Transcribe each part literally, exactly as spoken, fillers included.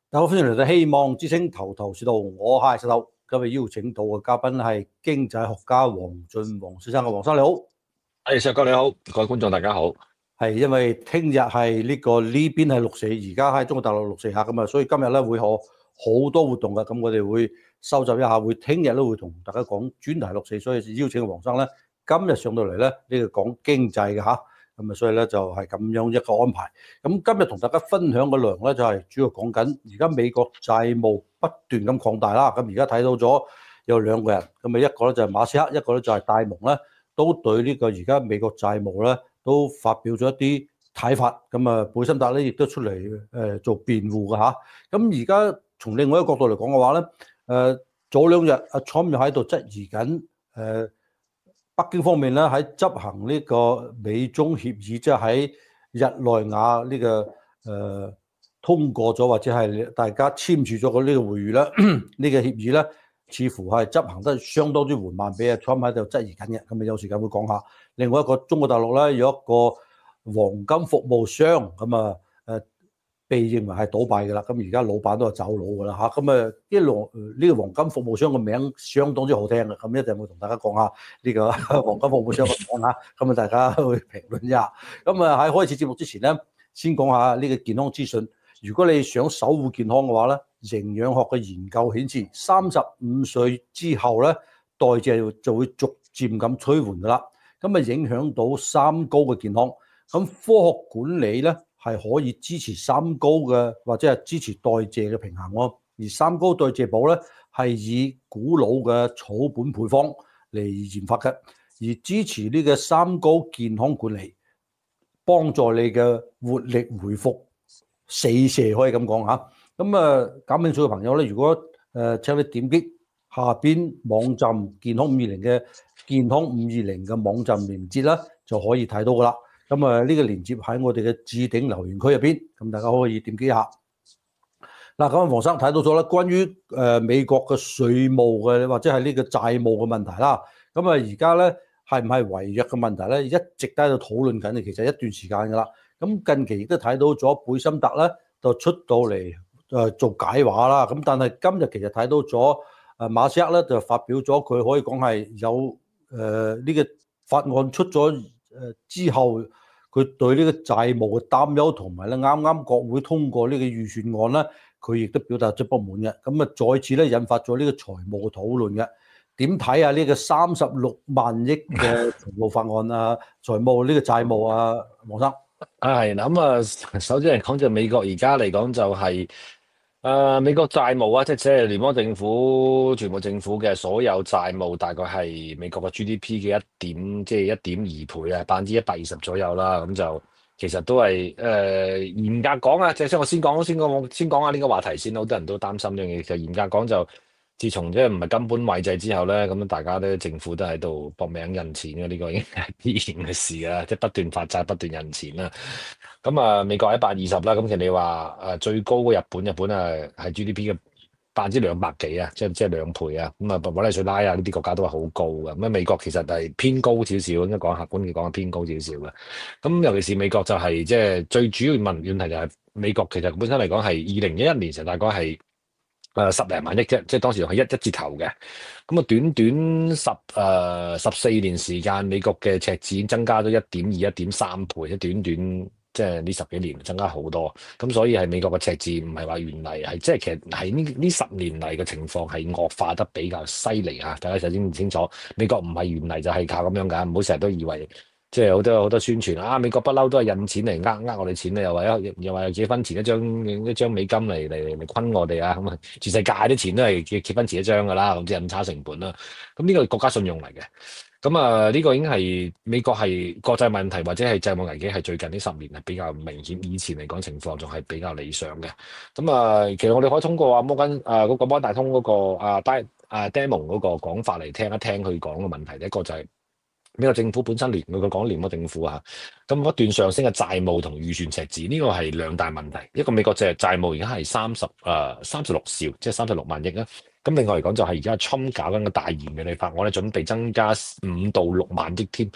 大家好，歡迎嚟到希望之星頭頭是道，我係石頭。今日邀請到嘅嘉賓係經濟學家黃俊宏先生嘅，黃生你好。 誒，石哥你好，各位觀眾大家好。 係因為聽日係呢個呢邊係六四，而家喺中國大陸六四下咁啊，所以今日咧會有好多活動嘅，咁我哋會收集一下，會聽日都會同大家講專題六四，所以邀請黃生咧今日上到嚟咧呢個講經濟嘅吓。咁啊，所以咧就係咁樣一個安排。咁今日同大家分享嘅內容咧，就係主要講緊而家美國債務不斷咁擴大啦。咁而家睇到咗有兩個人，咁啊一個咧就係馬斯克，一個咧就係戴蒙咧，都對呢個而家美國債務咧都發表咗一啲睇法。咁啊，貝森達咧亦都出嚟誒做辯護嘅嚇。咁而家從另外一個角度嚟講嘅話咧，誒早兩日阿 Trump 又喺度質疑緊誒。北京方面咧喺執行呢個美中協議，即係喺日內瓦呢、這個誒、呃、通過咗，或者係大家簽署咗個呢個會議咧，呢個協議咧，似乎係執行得相當之緩慢，俾阿 Trump 喺度質疑緊嘅。咁啊，有時間會講下。另外一個中國大陸咧有一個黃金服務商咁啊誒。被認為係倒閉嘅啦，咁而家老闆都係走佬嘅啦嚇，咁啊呢個呢個黃金服務商嘅名相當之好聽嘅，咁一定會同大家講下呢個黃金服務商嘅名嚇，咁啊大家會評論一下。咁啊喺開始節目之前咧，先講下呢個健康資訊。如果你想守護健康嘅話咧，營養學嘅研究顯示，三十五歲之後咧，代謝就會逐漸咁趨緩嘅啦，咁啊影響到三高嘅健康。咁科學管理咧，係可以支持三高嘅，或者係支持代謝嘅平衡喎。而三高代謝寶咧係以古老嘅草本配方嚟研發嘅，而支持呢個三高健康管理，幫助你嘅活力回復四射，可以咁講嚇。咁啊，感興趣嘅朋友咧，如果誒請你點擊下邊網站健康五二零嘅健康五二零嘅網站連結啦，就可以睇到噶啦。咁啊，呢個連結喺我哋嘅置頂留言區入邊，咁大家可以點擊一下。嗱，咁黃生睇到咗啦，關於誒美國嘅稅務嘅或者係呢個債務嘅問題啦。咁啊，而家咧係唔係違約嘅問題咧，一直都喺度討論緊嘅，其實一段時間噶啦。咁近期亦都睇到咗貝森特咧，就出到嚟誒做解話啦。咁但係今日其實睇到咗誒馬斯克咧，就發表咗佢可以講係有誒呢個法案出咗。誒之後，佢對呢個債務嘅擔憂同埋咧，啱啱國會通過呢個預算案咧，佢亦都表達咗不滿嘅。咁啊，再次咧引發咗呢個財務嘅討論嘅。點睇啊？呢個三十六萬億嘅財務法案啊，財務呢個債務啊，黃生。 啊係咁啊，首先嚟講就美國而家嚟講就係、是。誒、呃，美國債務啊，即係即係聯邦政府、全部政府嘅所有債務，大概係美國嘅 G D P 嘅一點，即係一點二倍啊，百分之一百二十左右啦。咁就其實都係誒嚴格講啊，即係我先講先講先講下呢個話題先，好多人都擔心呢樣嘢。其實嚴格講就，自從即係唔係金本位制之後咧，咁大家咧政府都喺度搏命印錢嘅，呢、這個已經係必然嘅事啦，即係不斷發債、不斷印錢啦。咁啊，美國一百二十啦，咁其實你話誒最高嘅日本，日本啊係 G D P 嘅百分之兩百幾啊，即係即係兩倍啊。咁啊，委內瑞拉啊呢啲國家都係好高嘅。咁啊，美國其實係偏高少少，應該講客觀嘅講係偏高少少嘅。咁尤其是美國就係即係最主要問問題就係美國其實本身嚟講係二零一一年時大概係誒十零萬億啫，即係當時係一一字頭嘅。咁啊，短短十誒十四年時間，美國嘅赤字已經增加咗一點二、一點三倍，即短短。即係呢十幾年增加好多，咁所以係美國嘅赤字唔係話原嚟係，即係其實喺呢呢十年嚟嘅情況係惡化得比較犀利嚇。大家首先唔清楚，美國唔係原嚟就係靠咁樣㗎，唔好成日都以為即係好多好多宣傳啊，美國不嬲都係印錢嚟呃呃我哋錢咧，又話又話有幾分錢一張一張美金嚟嚟嚟昆我哋啊，咁啊全世界啲錢都係幾幾分錢一張㗎啦，咁即係印鈔成本啦。咁呢個係國家信用嚟嘅。咁啊，呢個已經係美國係國際問題或者係債務危機係最近呢十年係比較明顯，以前嚟講情況仲係比較理想嘅。咁啊，其實我哋可以通過啊摩根啊嗰個摩大通嗰個啊戴啊 Damon 嗰個講法嚟聽一聽佢講嘅問題。一個就係美國政府本身連佢講聯邦政府啊，咁不斷上升嘅債務同預算赤字，呢個係兩大問題。一個美國就係債務而家係三十誒三十六兆，即係三十六萬億啦。咁另外嚟講就係而家 Trump 搞緊個大型嘅利法案咧，準備增加五到六萬億添。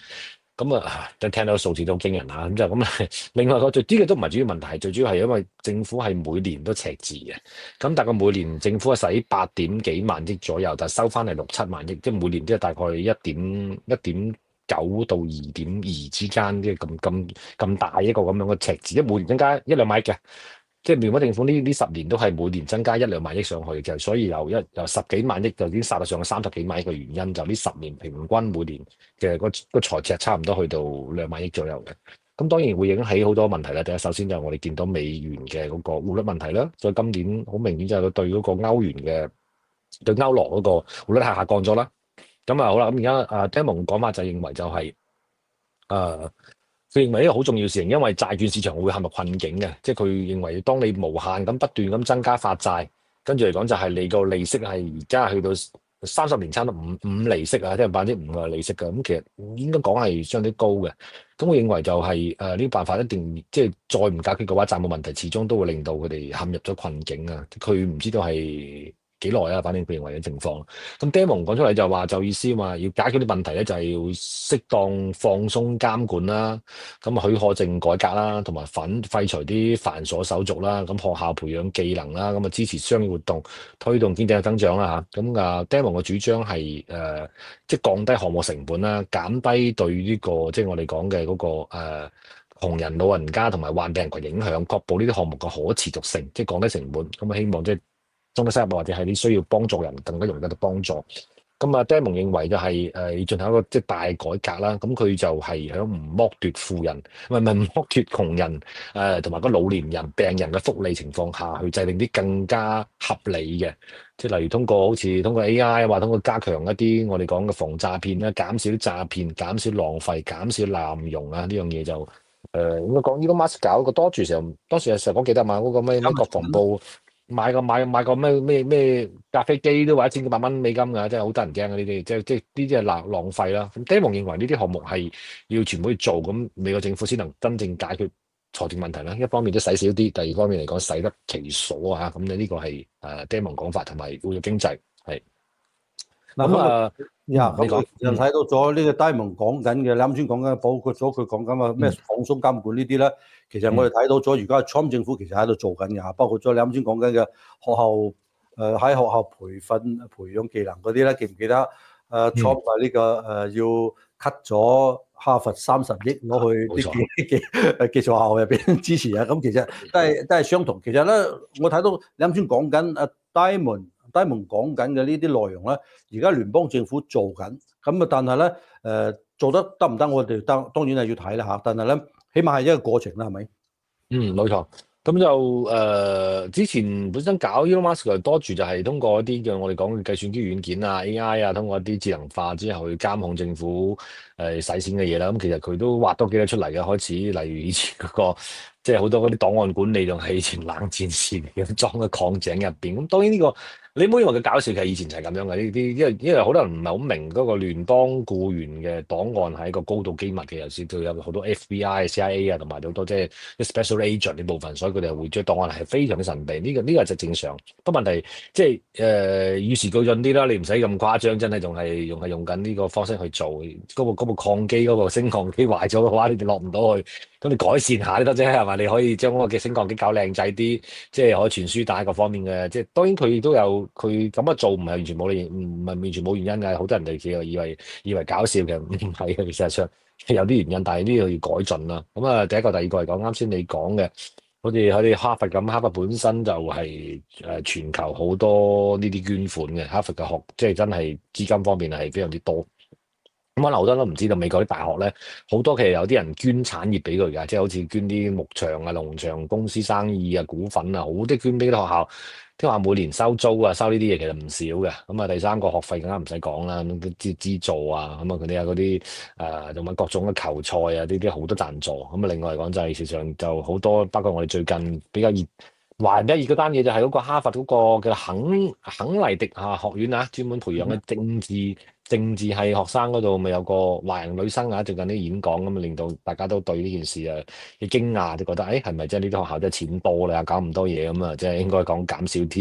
咁啊，都聽到數字都好驚人啊！咁就咁。另外個最呢個都唔係主要問題，最主要係因為政府係每年都赤字嘅。咁大概每年政府係使八點幾萬億左右，但係收翻嚟六七萬億，即係每年都係大概一點一點九到二點二之間，即係咁咁咁大一個咁樣嘅赤字，即係每年增加一兩萬億嘅。即係聯邦政府呢呢十年都係每年增加一兩萬億上去嘅，所以由一由十幾萬億就已經殺到上去三十幾萬億嘅原因，就呢十年平均每年嘅個個財赤差唔多去到兩萬億左右嘅。咁當然會影響起好多問題啦。第一，首先就係我哋見到美元嘅嗰個匯率問題啦，所以今年好明顯就係對嗰個歐元嘅對歐羅嗰個匯率係下降咗啦。咁啊好啦，咁而家啊 Damon 講法就認為就係、是、誒。呃佢認為呢個好重要事情，因為債券市場會陷入困境嘅，即係佢認為當你無限咁不斷咁增加發債，跟住嚟講就係你個利息係而家去到三十年差唔多五五厘息啊，即係百分之五嘅利息嘅，咁其實應該講係相當高嘅。咁我認為就係誒呢個辦法一定即係再唔解決嘅話，債務問題始終都會令到佢哋陷入咗困境啊！佢唔知道係幾耐啊，反正佢認為嘅情況。咁 Damon 講出嚟就話就意思話要解決啲問題咧，就係要適當放鬆監管啦，咁啊許可證改革啦，同埋反廢除啲繁瑣手續啦，咁學校培養技能啦，咁啊支持商業活動，推動經濟嘅增長啦嚇。咁啊 Damon 嘅主張係誒、呃，即係降低項目成本啦，減低對呢、這個即係我哋講嘅嗰個誒、呃、窮人老人家同埋患病人群影響，確保呢啲項目嘅可持續性，即係降低成本。咁啊希望即係中低收入或者係啲需要幫助人更加容易得到幫助。咁啊 Damon 認為就係誒要進行一個即係大改革啦。咁佢就係響唔剝奪富人，唔係唔係唔剝奪窮人誒同埋個老年人、病人嘅福利情況下去制定啲更加合理嘅，即係例如通過好似通過 A I 或通過加強一啲我哋講嘅防詐騙啦，減少詐騙、減少浪費、減少濫用啊，呢樣嘢就誒、呃、應該講 Elon Musk 搞個多住時候，當時成日講記得嘛，嗰、那個咩咩國防部。買個買買個咩咩咩咖啡機都話一千幾百蚊美金㗎，真係好得人驚啊！呢啲即係即係呢啲係浪浪費啦。咁 Damon 認為呢啲項目係要全部去做，咁美國政府先能真正解決財政問題啦。一方面都使少啲，第二方面嚟講使得其所啊。咁你呢個係誒 Damon 講法，同埋會有經濟係。 嗱咁啊， 呀， 你講就睇到咗呢個 Damon 講緊嘅，你啱先講緊，包括咗佢講緊話咩放鬆監管呢啲咧。其實我哋睇到咗，而家 Trump 政府其實喺度做緊嘅，包括咗你啱先講緊嘅學校誒喺、呃、學校培訓培養技能嗰啲咧，記唔記得？誒、呃、Trump 話呢、這個誒、呃、要 cut 咗哈佛三十億攞去啲技技誒技術學校入邊支持啊！咁其實都係都係相同。其實咧，我睇到你啱先講緊阿 Damon Damon 講緊嘅呢啲內容咧，而家聯邦政府做緊，咁啊，但係咧誒做得得唔得？我哋當當然係要睇啦嚇，但係咧。起碼係一個過程啦，係咪？ 嗯，冇錯。咁就誒、呃，之前本身搞 Elon Musk 多住就係通過一啲嘅我哋講嘅計算機軟件啊、A I 啊，通過一啲智能化之後去監控政府誒使錢嘅嘢啦。咁其實佢都畫多幾多出嚟嘅，開始例如以前嗰、嗰個即係好多嗰啲檔案管理仲係以前冷戰時期咁裝喺礦井入邊。咁當然呢、呢個你唔好以為佢搞笑，其實以前就係咁樣嘅呢啲，因為因為好多人唔係好明嗰個聯邦僱員嘅檔案係一個高度機密嘅，有時都有好多 F B I、C I A 啊，同埋好多即係 special agent 呢部分，所以佢哋會將檔案係非常之神秘。呢、這個呢、這個就正常。不過問題即係誒與時俱進啲啦，你唔使咁誇張，真係仲係用係用緊呢個方式去做。嗰部嗰部礦機嗰個升降機壞咗嘅話，你哋落唔到去，咁你改善下都得啫，係嘛？你可以將嗰個嘅升降機搞靚仔啲，即係可以傳輸帶各方面嘅。即係當然佢都有。佢咁樣做唔係完全冇理，唔係完全冇原因嘅。好多人哋其實以為以為搞笑嘅，唔係嘅。事實上有啲原因，但係呢個要改進啦。咁啊，第一個、第二個嚟講，啱先你講嘅，好似佢哋哈佛咁，哈佛本身就係誒全球好多呢啲捐款嘅。哈佛嘅學即係真係資金方面係非常之多。咁可能好多人都唔知道，美國啲大學咧好多其實有啲人捐產業俾佢㗎，即係好似捐啲牧場啊、農場公司生意啊、股份啊，好啲捐俾啲學校。聽話每年收租啊，收呢啲嘢其實唔少嘅。咁啊，第三個學費更加唔使講啦，咁資資助啊，咁啊佢哋有嗰啲誒同埋各種嘅球賽啊，呢啲好多贊助。咁啊，另外嚟講就係事實上就好多，包括我哋最近比較熱、華人比較熱嗰單嘢就係嗰個哈佛嗰個嘅肯肯尼迪啊學院啊，專門培養嘅政治。政治系學生嗰度咪有個華人女生啊，最近啲演講咁啊，令到大家都對呢件事啊嘅驚訝，就覺得誒係咪即係呢啲學校真係錢多啦，搞咁多嘢咁啊，即係應該講減少啲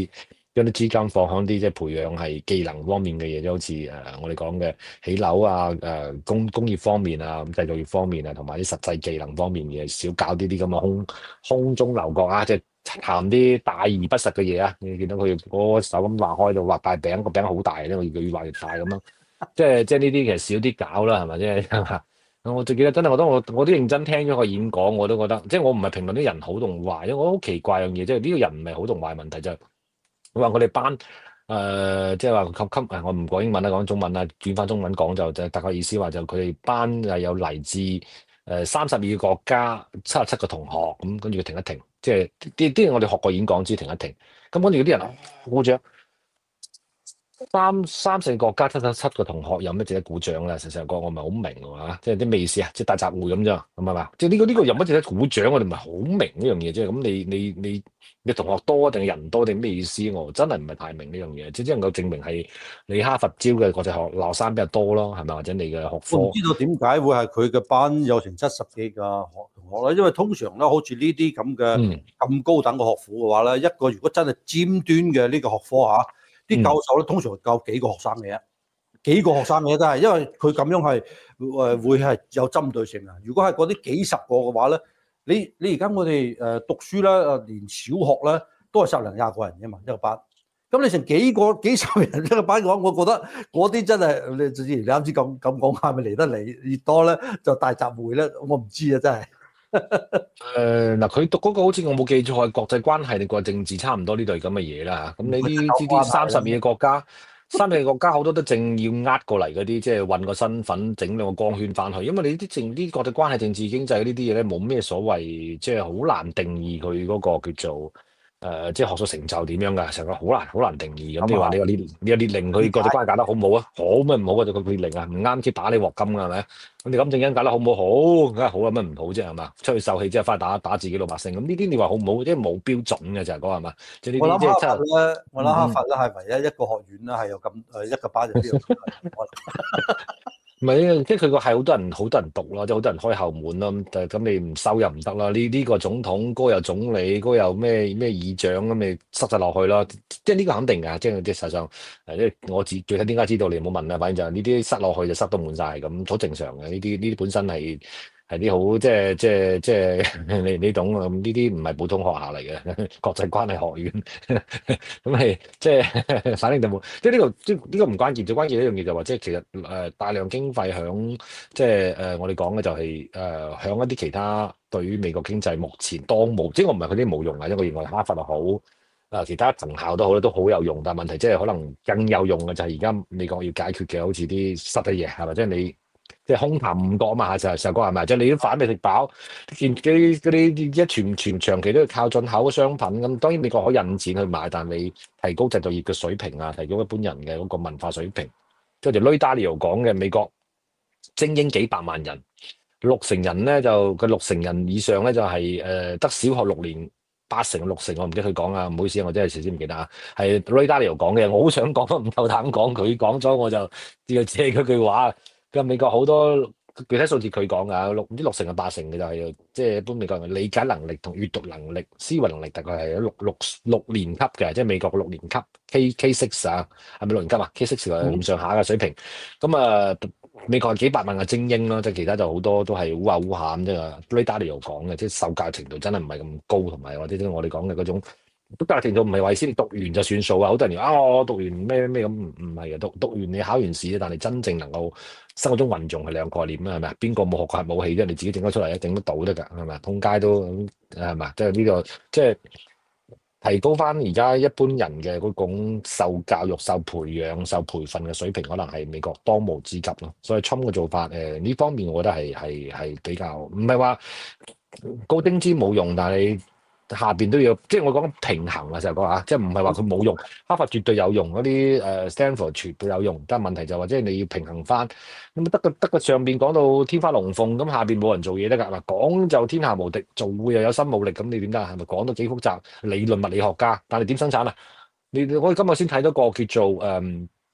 將啲資金放喺啲即係培養係技能方面嘅嘢，即係好似誒我哋講嘅起樓啊、誒工工業方面啊、製造業方面啊，同埋啲實際技能方面嘅嘢，少搞啲啲咁嘅空空中樓閣啊，即係談啲大而不實嘅嘢啊！你見到佢嗰個手咁畫開到畫大餅，個餅好大咧，我越越畫越大咁樣，即係即係呢啲其實少啲搞啦，係咪？即係我最記得真係，我都我我都認真聽咗個演講，我都覺得即係我唔係評論啲人好同壞，因為我覺得好奇怪樣嘢，即係呢個人唔係好同壞問題就係。我話我哋班誒、呃，即係話級級誒，我唔講英文啦，講中文啦，轉翻中文講就就大概意思話就佢哋班係有嚟自誒三十二個國家七十七個同學咁，跟住佢停一停，即係啲啲我哋學過演講知停一停，咁跟住嗰啲人啊鼓掌，三三四個國家七十七個同學有咩值得鼓掌咧？成成個我唔係好明喎嚇，即係啲咩意思啊？即係大集會咁啫，咁係嘛？即係呢個呢個有乜值得鼓掌？我哋唔係好明呢樣嘢啫。咁你你你你同學多定係人多定咩意思？我真係唔係太明呢樣嘢。只只能夠證明係你哈佛招嘅國際學學生比較多咯，係咪？或者你嘅學科我唔知道點解會係佢嘅班有成七十幾個學同學咧，因為通常咧，好似呢啲咁嘅嗯咁高等嘅學府嘅話咧，一個如果真係尖端嘅呢個學科嚇，啲教授咧通常教幾個學生嘅啫，幾個學生嘅啫，真係，因為佢咁樣係誒會係有針對性啊。如果係嗰啲幾十個嘅話咧，你你而家我哋誒讀書咧，誒連小學咧都係十零廿個人啫嘛，一個班。咁你成幾個幾十人一個班嘅話，我覺得嗰啲真係你之前你啱先咁咁講係咪嚟得嚟越多咧，就大集會咧？我唔知啊，真係。 誒嗱，佢讀嗰個好似我冇記錯係國際關係定國際政治差唔多呢類咁嘅嘢啦。咁你呢呢啲三十二個國家，三十二個國家好多都正要呃過嚟嗰啲，即係運個身份，整兩個光圈翻去。因為你啲政啲國際關係、政治經濟呢啲嘢咧，冇咩所謂，即係好難定義佢嗰個叫做。誒、呃，即係學術成就點樣㗎？成個好難好難定義咁。你話你話列你話列寧佢國際關係搞得好唔好啊？好咩唔好啊？就個列寧啊，唔啱先打你鑊金㗎係咪？咁你咁正恩搞得好唔好？好，梗係好啦，乜唔好啫係嘛？出去受氣之後翻去打打自己老百姓，咁呢啲你話好唔好？即係冇標準嘅就係講係嘛？即係呢我諗哈啲即係真係佛咧，我諗哈嗯佛咧係唯一一個學院咧係有咁誒一個班有呢個可能。 唔係，即係佢個係好多人好多人讀咯，即係好多人開後門咯。咁但係咁你唔收又唔得啦。呢呢個總統，嗰個又總理，嗰個又咩咩議長咁，咪塞晒落去咯。即係呢個肯定㗎，即係即係實際上誒，即係我自具體點解知道你唔好問啦。反正就係呢啲塞落去就塞到滿晒咁，好正常嘅。呢啲呢啲本身係係啲好即係即係即係你你懂啊？呢啲唔係普通學校嚟嘅，國際關係學院。咁係即係反正就冇，即係呢個即係呢個唔關鍵，最關鍵一樣嘢就話，即係其實誒、呃、大量經費響即係誒、呃、我哋講嘅就係誒響一啲其他對於美國經濟目前當務，即係我唔係佢啲冇用啊，因為我認為哈佛又好啊，其他藤校都好咧，都好有用，但係問題即係可能更有用嘅就係而家美國要解決嘅，好似啲實體嘢係咪？即係你。即係空談誤國啊嘛，就就講係咪？即係你啲飯未食飽，見嗰啲嗰啲一全全長期都要靠進口嘅商品咁，當然美國可以印錢去買，但你提高製造業嘅水平啊，提高一般人嘅嗰個文化水平。即係就 Ray Dalio 講嘅，美國精英幾百萬人，六成人咧就佢六成人以上咧就係誒得小學六年，八成六成我唔記得佢講啊，唔好意思，我真係時時唔記得啊。係 Ray Dalio 講嘅，我好想講都唔夠膽講，佢講咗我就只係借嗰句話。咁美國好多具體數字佢講㗎，六唔知六成定八成嘅就係即係一般美國人理解能力同閱讀能力、思維能力大概係六六六年級嘅，即係美國嘅六年級 K K six 啊，係咪六年級啊？K six 係咁上下嘅水平。咁啊，美國係幾百萬嘅精英咯，即係其他就好多都係烏下烏下咁啫。Ray Dalio 講嘅，即係受教程度真係唔係咁高，同埋或者我哋講嘅嗰種。讀大學程度唔係話先你讀完就算數啊！好多人話啊，我讀完咩咩咩咁，唔唔係嘅，讀讀完你考完試，但係真正能夠生活中運用係兩個概念啦，係咪啊？邊個冇學過核武器啫？你自己整得出嚟，整得到得㗎，係咪啊？通街都係咪？即係呢個即係提高翻而家一般人嘅嗰種受教育、受培養、受培訓嘅水平，可能係美國當務之急咯。所以 Trump 嘅做法，誒、呃、呢方面我覺得係係係比較唔係話高精尖冇用，但係。下邊都要，即係我講平衡啊，就係講啊，即係唔係話佢冇用，哈佛絕對有用，嗰啲誒 Stanford 絕對有用，但係問題就話即係你要平衡翻，咁得個得個上邊講到天花龍鳳，咁下邊冇人做嘢得㗎，嗱講就天下無敵，做又有心冇力，咁你點得啊？係咪講到幾複雜？理論物理學家，但係點生產啊？你我今日先睇到個叫做誒。嗯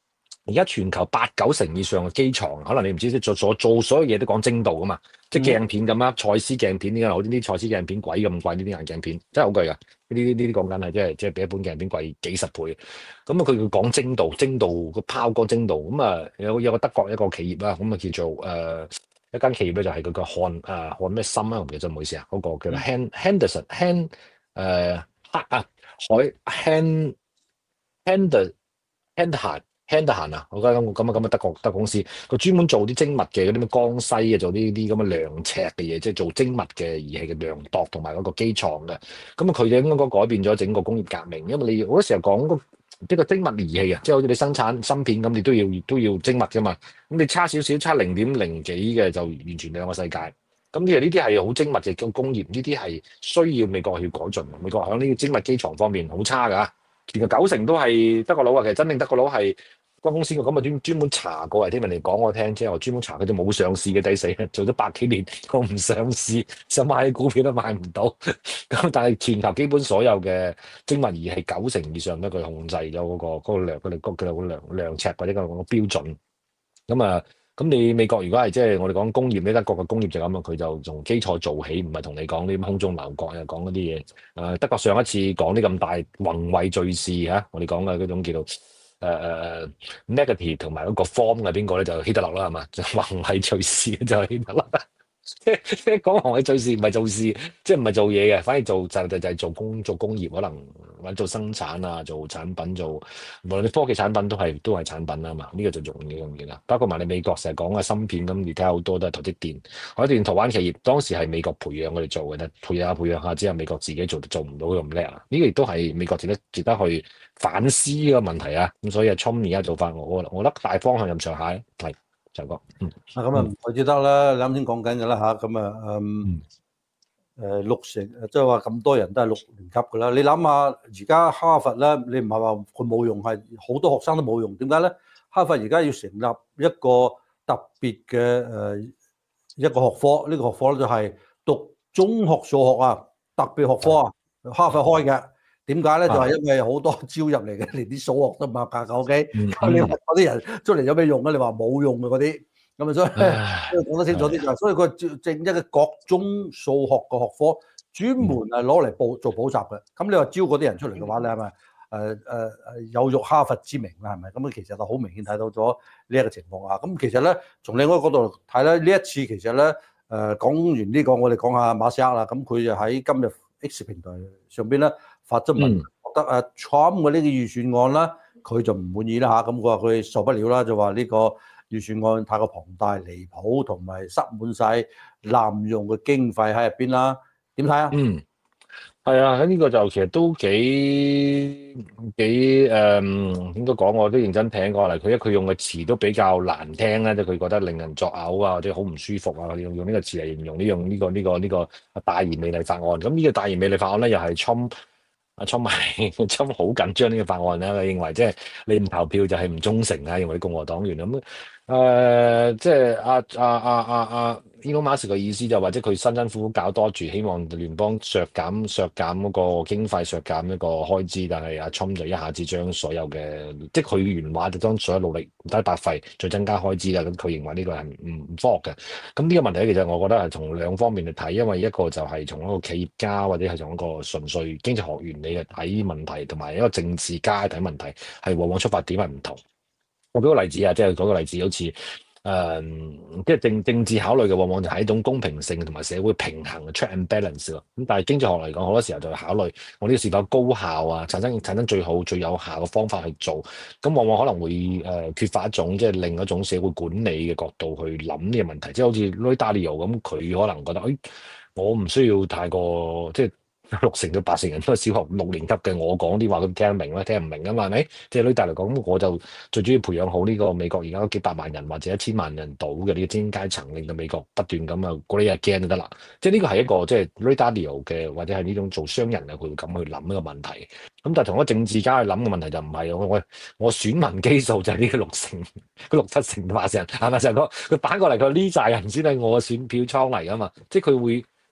而家全球八九成以上嘅機床，可能你唔知，即係做做做所有嘢都講精度噶嘛，即係鏡片咁啦，蔡司鏡片點解好啲？啲蔡司鏡片鬼咁貴，呢啲眼鏡片真係好貴噶。呢啲呢啲講緊係即係即係比一般鏡片貴幾十倍。咁啊，佢要講精度，精度個拋光精度。咁啊，有有個德國一個企業啦，咁啊叫做誒、呃、一間企業咧，就係嗰個漢誒漢咩森啊，唔記得咗，唔好意思啊，嗰、那個叫做 Hand Henderson Hand 誒黑啊海 Hand Hand Hand Henderson 啊，我覺得咁咁啊咁啊德國德國公司，佢專門做啲精密嘅嗰啲咩江西啊，做呢啲咁嘅量尺嘅嘢，即係做精密嘅儀器嘅量度同埋嗰個機床嘅。咁啊，佢哋應該改變咗整個工業革命，因為你好多時候講個即係個精密儀器啊，即係好似你生產芯片咁，你都要都要精密噶嘛。咁你差少少，差零點零幾嘅就完全兩個世界。咁其實呢啲係好精密嘅工業，呢啲係需要美國去改進。美國喺呢個精密機床方面好差㗎，其實九成都係德國佬啊。其實真正德國佬係間公司嘅，咁啊專專門查過，係聽人哋講我聽，即係我專門查佢哋冇上市嘅第四，做咗百幾年，我唔上市，想買股票都買唔到。咁但係全球基本所有嘅精密儀器九成以上都佢控制咗嗰個嗰個量，佢哋嗰個量量尺或者個標準。咁啊，咁你美國如果係即係我哋講工業呢，德國嘅工業就咁啊，佢就從基礎做起，唔係同你講啲空中樓閣啊，講嗰啲嘢。誒，德國上一次講啲咁大宏偉敘事嚇，我哋講嘅嗰種叫做。誒誒誒 negative 同埋嗰個 form 係邊個咧？就希特勒啦，係嘛？就宏偉敘事就係希特勒。即係講宏偉敘事唔係做事，即係唔係做嘢嘅，反而做就就就係做工做工業，可能或者做生產啊，做產品做，無論你科技產品都係都係產品啊嘛。呢個就重要嘅嘢啦。包括埋你美國成日講嘅芯片咁，而家好多都係台積電，台積電台灣企業當時係美國培養佢哋做嘅咧，培養下培養下之後，美國自己做做唔到咁叻啊。呢個亦都係美國值得值得去反思呢個問題啊。咁所以阿 Trump 而家做法，我我覺得大方向咁上下係。就講，嗯， 啊咁啊唔怪之得啦，你啱先講緊嘅啦嚇，咁啊嗯誒六成，即係話咁多人都係六年級嘅啦。你諗下，而家哈佛咧，你唔係話佢冇用，係好多學生都冇用。點解咧？哈佛而家要成立一個特別嘅誒一個學科，呢個學科咧就係讀中學數學啊，特別學科啊，哈佛開嘅。點解咧？就係因為好多招入嚟嘅，連啲數學都唔合格。O K，咁你話嗰啲人出嚟有咩用啊？你話冇用嘅嗰啲，咁啊所以講得清楚啲就係，所以佢正一個國中數學嘅學科，專門係攞嚟補做補習嘅。咁你話招嗰啲人出嚟嘅話，你係咪誒誒誒有辱哈佛之名啦？係咪？咁其實就好明顯睇到咗呢一個情況啊。咁其實咧，從另外一個角度睇咧，呢一次其實咧誒講完呢個，我哋講下馬斯克啦。咁佢就喺今日 X 平台上邊咧。發咗文，覺得啊 Trump 嘅呢個預算案啦，佢就唔滿意啦嚇，咁佢話佢受不了啦，就話呢個預算案太過龐大、離譜，同埋塞滿晒濫用嘅經費喺入邊啦。點睇啊？ 嗯，係啊，喺呢個就其實都幾幾誒、嗯，應該講我都認真聽過嚟。佢一佢用嘅詞都比較難聽咧，即係佢覺得令人作嘔啊，或者好唔舒服啊，用用呢個詞嚟形容呢樣呢個呢、呢個呢、呢個大而美麗法案。咁呢個大而美麗法案咧，又係 Trump。阿聰係聰好緊張呢個法案咧，佢認為即係你唔投票就係唔忠誠啊，認為你共和黨員咁誒、呃，即係阿阿阿阿阿 Elon Musk 嘅意思就或者佢辛辛苦苦搞多住，希望聯邦削減削減嗰個經費，削減一個開支，但係阿聰就一下子將所有嘅，即係佢原話就將所有努力唔得白費，再增加開支啦。咁佢認為呢個係唔唔科學嘅。咁呢個問題其實我覺得係從兩方面去睇，因為一個就係從一個企業家或者係從一個純粹經濟學原理去睇問題，同埋一個政治家睇問題，係往往出發點係唔同。我舉個例子啊，即係舉個例子，好似誒、呃，即係政政治考慮嘅，往往就係一種公平性同埋社會平衡嘅 check and balance 咯。咁但係經濟學嚟講，好多時候就係考慮我呢個是否高效啊，產生產生最好最有效嘅方法去做。咁往往可能會誒、呃、缺乏一種即係另一種社會管理嘅角度去諗呢個問題。即係好似 Ray Dalio 咁，佢可能覺得誒、哎，我唔需要太過即係。六成到八成人都係小學六年級嘅，我講啲話佢聽得明啦，聽唔明啊嘛，係咪？即係女大嚟講，我就最主要培養好呢個美國而家幾百萬人或者一千萬人到嘅呢個精英階層，令到美國不斷咁啊 grow again 就得啦。即係呢個係一個即係 Ray Dalio 嘅，或者係呢種做商人啊，佢會咁去諗一個問題。咁但係同一個政治家去諗嘅問題就唔係我我我選民基數就係呢個六成，個六七成八成係咪成個佢反過嚟佢呢扎人先係我嘅選票倉嚟㗎嘛？即係佢會。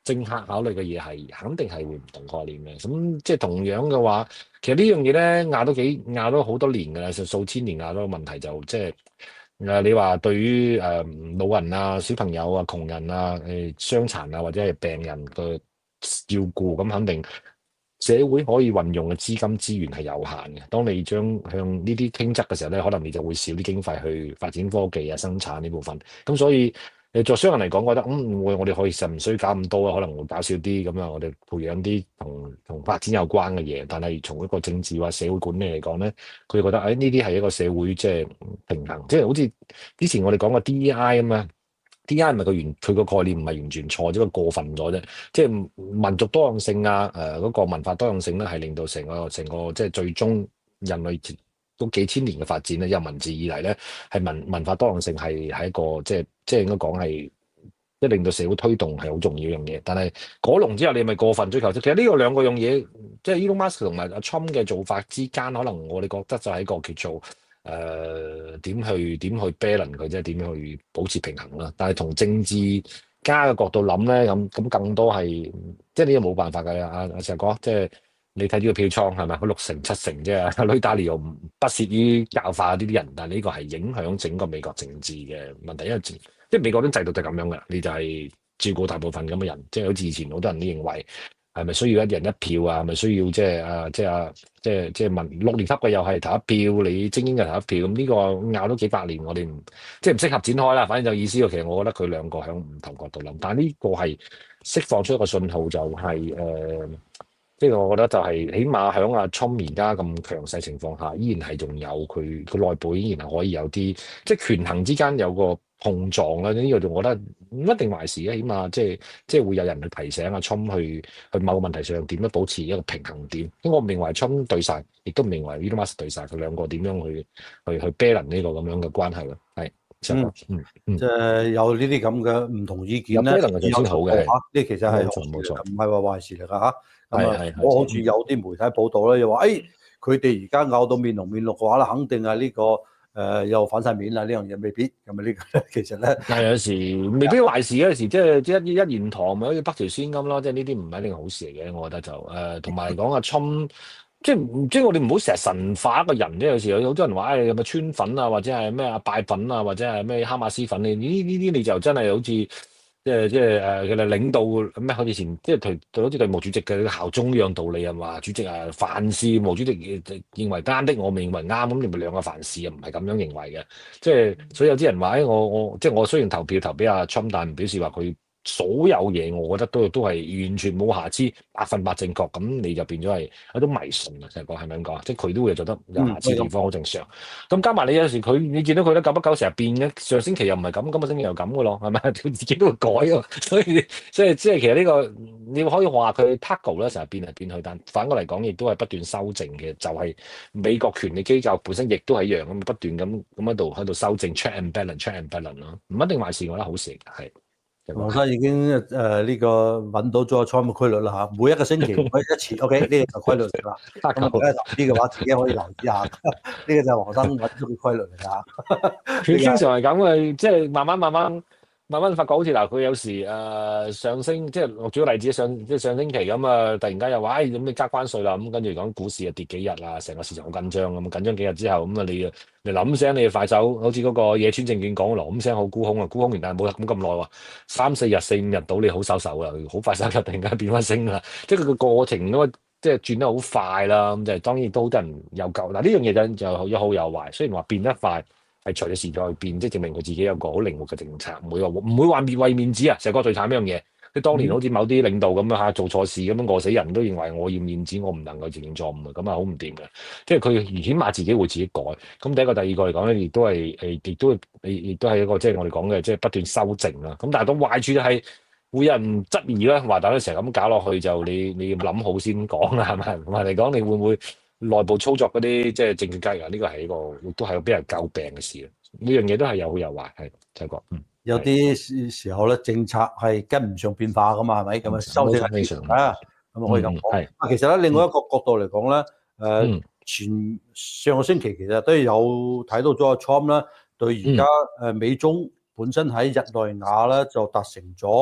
政客考慮嘅嘢係肯定係會唔同概念嘅。咁即係同樣嘅話，其實呢樣嘢咧拗都幾拗咗好多年㗎啦，就數千年拗咗個問題就即係誒你話對於誒、呃、老人啊、小朋友啊、窮人啊、誒傷殘啊或者係病人嘅照顧，咁肯定社會可以運用嘅資金資源係有限嘅。當你將向呢啲傾側嘅時候咧，可能你就會少啲經費去發展科技啊、生產呢部分。咁所以誒作商人嚟講，覺得嗯我我哋可以實唔需要搞咁多啊，可能會搞少啲咁樣，我哋培養啲同同發展有關嘅嘢。但係從一個政治或社會管理嚟講咧，佢覺得誒呢啲係一個社會即係平衡，即係好似之前我哋講過 D E I 啊嘛。D E I 唔係個原佢個概念唔係完全錯，只不過過分咗啫。即係民族多樣性啊，誒、嗰個文化多樣性咧，係令到成個成個即係最終人類都幾千年嘅發展咧，由文字以嚟咧，係文文化多樣性係係一個即係即係應該講係即係令到社會推動係好重要一樣嘢。但係果龍之後，你咪過分追求。其實呢個兩個樣嘢，即係 Elon Musk 同埋阿 Trump 嘅做法之間，可能我哋覺得就係一個叫做。誒點、呃、去點去 balance 佢，即係點樣去保持平衡啦。但係從政治家嘅角度諗咧，咁咁更多係即係呢個冇辦法㗎。阿阿石哥，即係你睇呢個票倉係咪？佢六成七成啫。阿呂達尼又唔不屑於教化呢啲人，但係呢個係影響整個美國政治嘅問題，因為即係美國啲制度就係咁樣㗎。你就係照顧大部分咁嘅人，即係好似以前好多人都認為。係咪需要一人一票啊？係咪需要即係啊？即係啊？即係即係民六年級嘅又係投一票，你精英就投一票。咁呢個拗咗幾百年，我哋唔即係唔適合展開啦。反正就意思，其實我覺得佢兩個響唔同角度諗，但係呢個係釋放出一個信號，就係、是、誒、呃，即係我覺得就係起碼響阿 Trump 而家咁強勢情況下，依然係仲有佢個內部依然係可以有啲即係權衡之間有個碰撞啦。呢、這個就我覺得唔一定壞事嘅，起碼即係即係會有人去提醒阿 Trump 去去某個問題上點樣保持一個平衡點。因為我唔認為 Trump 對晒，亦都唔認為 Elon Musk 對晒，佢兩個點樣去去去 balance 呢個咁樣嘅關係咯。係， 嗯嗯嗯， 即係有呢啲咁嘅唔同意見咧， 有 balance 就先好嘅。 呢其實係好事冇錯， 唔係話壞事嚟㗎嚇。咁係啊係， 我好似有啲媒體報道咧，又話誒佢哋而家拗到面紅面綠嘅話咧，肯定係呢個。誒、呃、又反晒面啦！呢樣嘢未必咁啊！呢個其實咧， 但係有時未必壞事，有時即係即係一一言堂咪好似北條先咁咯，即係呢啲唔係一定好事嚟嘅。我覺得就誒同埋講阿侵，即係即係我哋唔好成日神化一個人啫。有時有好多人話誒有咪川粉啊，或者係咩阿拜粉啊，或者係咩哈馬斯粉呢？呢呢啲你就真係好似。即係即係誒，佢哋領導咩？好似以前即係對好似對毛主席嘅效忠呢樣道理啊嘛。主席啊，凡事毛主席認為啱的，我咪認為啱，咁你咪兩個凡事啊，唔係咁樣認為嘅。即係所以有啲人話誒，我我即係我雖然投票投俾阿 Trump，但唔表示話佢所有嘢，我覺得都都係完全冇瑕疵，百分百正確。咁你就變咗係一種迷信啊！成個係咪咁講？即係佢都會做得有瑕疵嘅地方，好正常。咁、嗯、加埋你有時佢，你見到佢咧久不久成日變嘅，上星期又唔係咁，今個星期又咁嘅咯，係咪？佢自己都會改啊。所以所以即係其實呢、這個你可以話佢 toggle 咧，成日變嚟變去，但反過嚟講，亦都係不斷修正嘅。就係、是、美國權力機構本身亦都係一樣咁，不斷咁咁喺度喺度修正 check and balance，check and balance 咯，唔一定壞事，我覺得好事係。 黃生已經誒呢、呃這個揾到咗 Trump 嘅規律啦嚇，每一個星期開一次，OK 呢個就規律嚟啦。咁啊，大家投資嘅話，自己可以留意下。呢個就係黃生揾出嘅規律嚟㗎。 佢經常係咁嘅，即係慢慢慢慢慢慢發覺，好似嗱，佢有時誒、呃、上升，即係我舉個例子，上即係上星期咁啊，突然間又話誒咁你加關稅啦，咁跟住講股市啊跌幾日啊，成個市場好緊張咁，緊張幾日之後咁啊，你你諗聲你快手，好似嗰個野村證券講咯，咁聲好沽空啊，沽空完但係冇咁咁耐喎，三四日四五日到你好收手啦，好快手就突然間變翻升啦，即係佢個過程咁啊，即係轉得好快啦，咁就當然都好多人有救。嗱呢樣嘢就就有好有壞，雖然話變得快。係隨住時代變，即係證明佢自己有個好靈活嘅政策，唔會話唔會話面為面子啊！成個最慘一樣嘢，即係當年好似某啲領導咁樣嚇做錯事咁樣餓死人都認為我要面子，我唔能夠承認錯誤啊！咁啊好唔掂嘅，即係佢起碼自己會自己改。咁第一個、第二個嚟講咧，亦都係誒，亦都亦亦都係一個即係我哋講嘅，即係不斷修正啦。咁但係到壞處就係會有人質疑啦，話大家成日咁搞落去就你你要諗好先講啦，係咪？同埋嚟講，你會唔會？內部操作嗰啲即係政治家人，呢個係一個亦都係俾人詬病嘅事。呢樣嘢都係有好有壞，係就係講。嗯， 有啲時候咧，政策係跟唔上變化噶嘛，係咪？咁啊，修正非常啊，咁啊可以咁講。啊、嗯，其實咧，另外一個角度嚟講咧，誒、嗯，前上個星期其實都有睇到咗 Trump 啦，對而家誒美中本身喺日內瓦咧就達成咗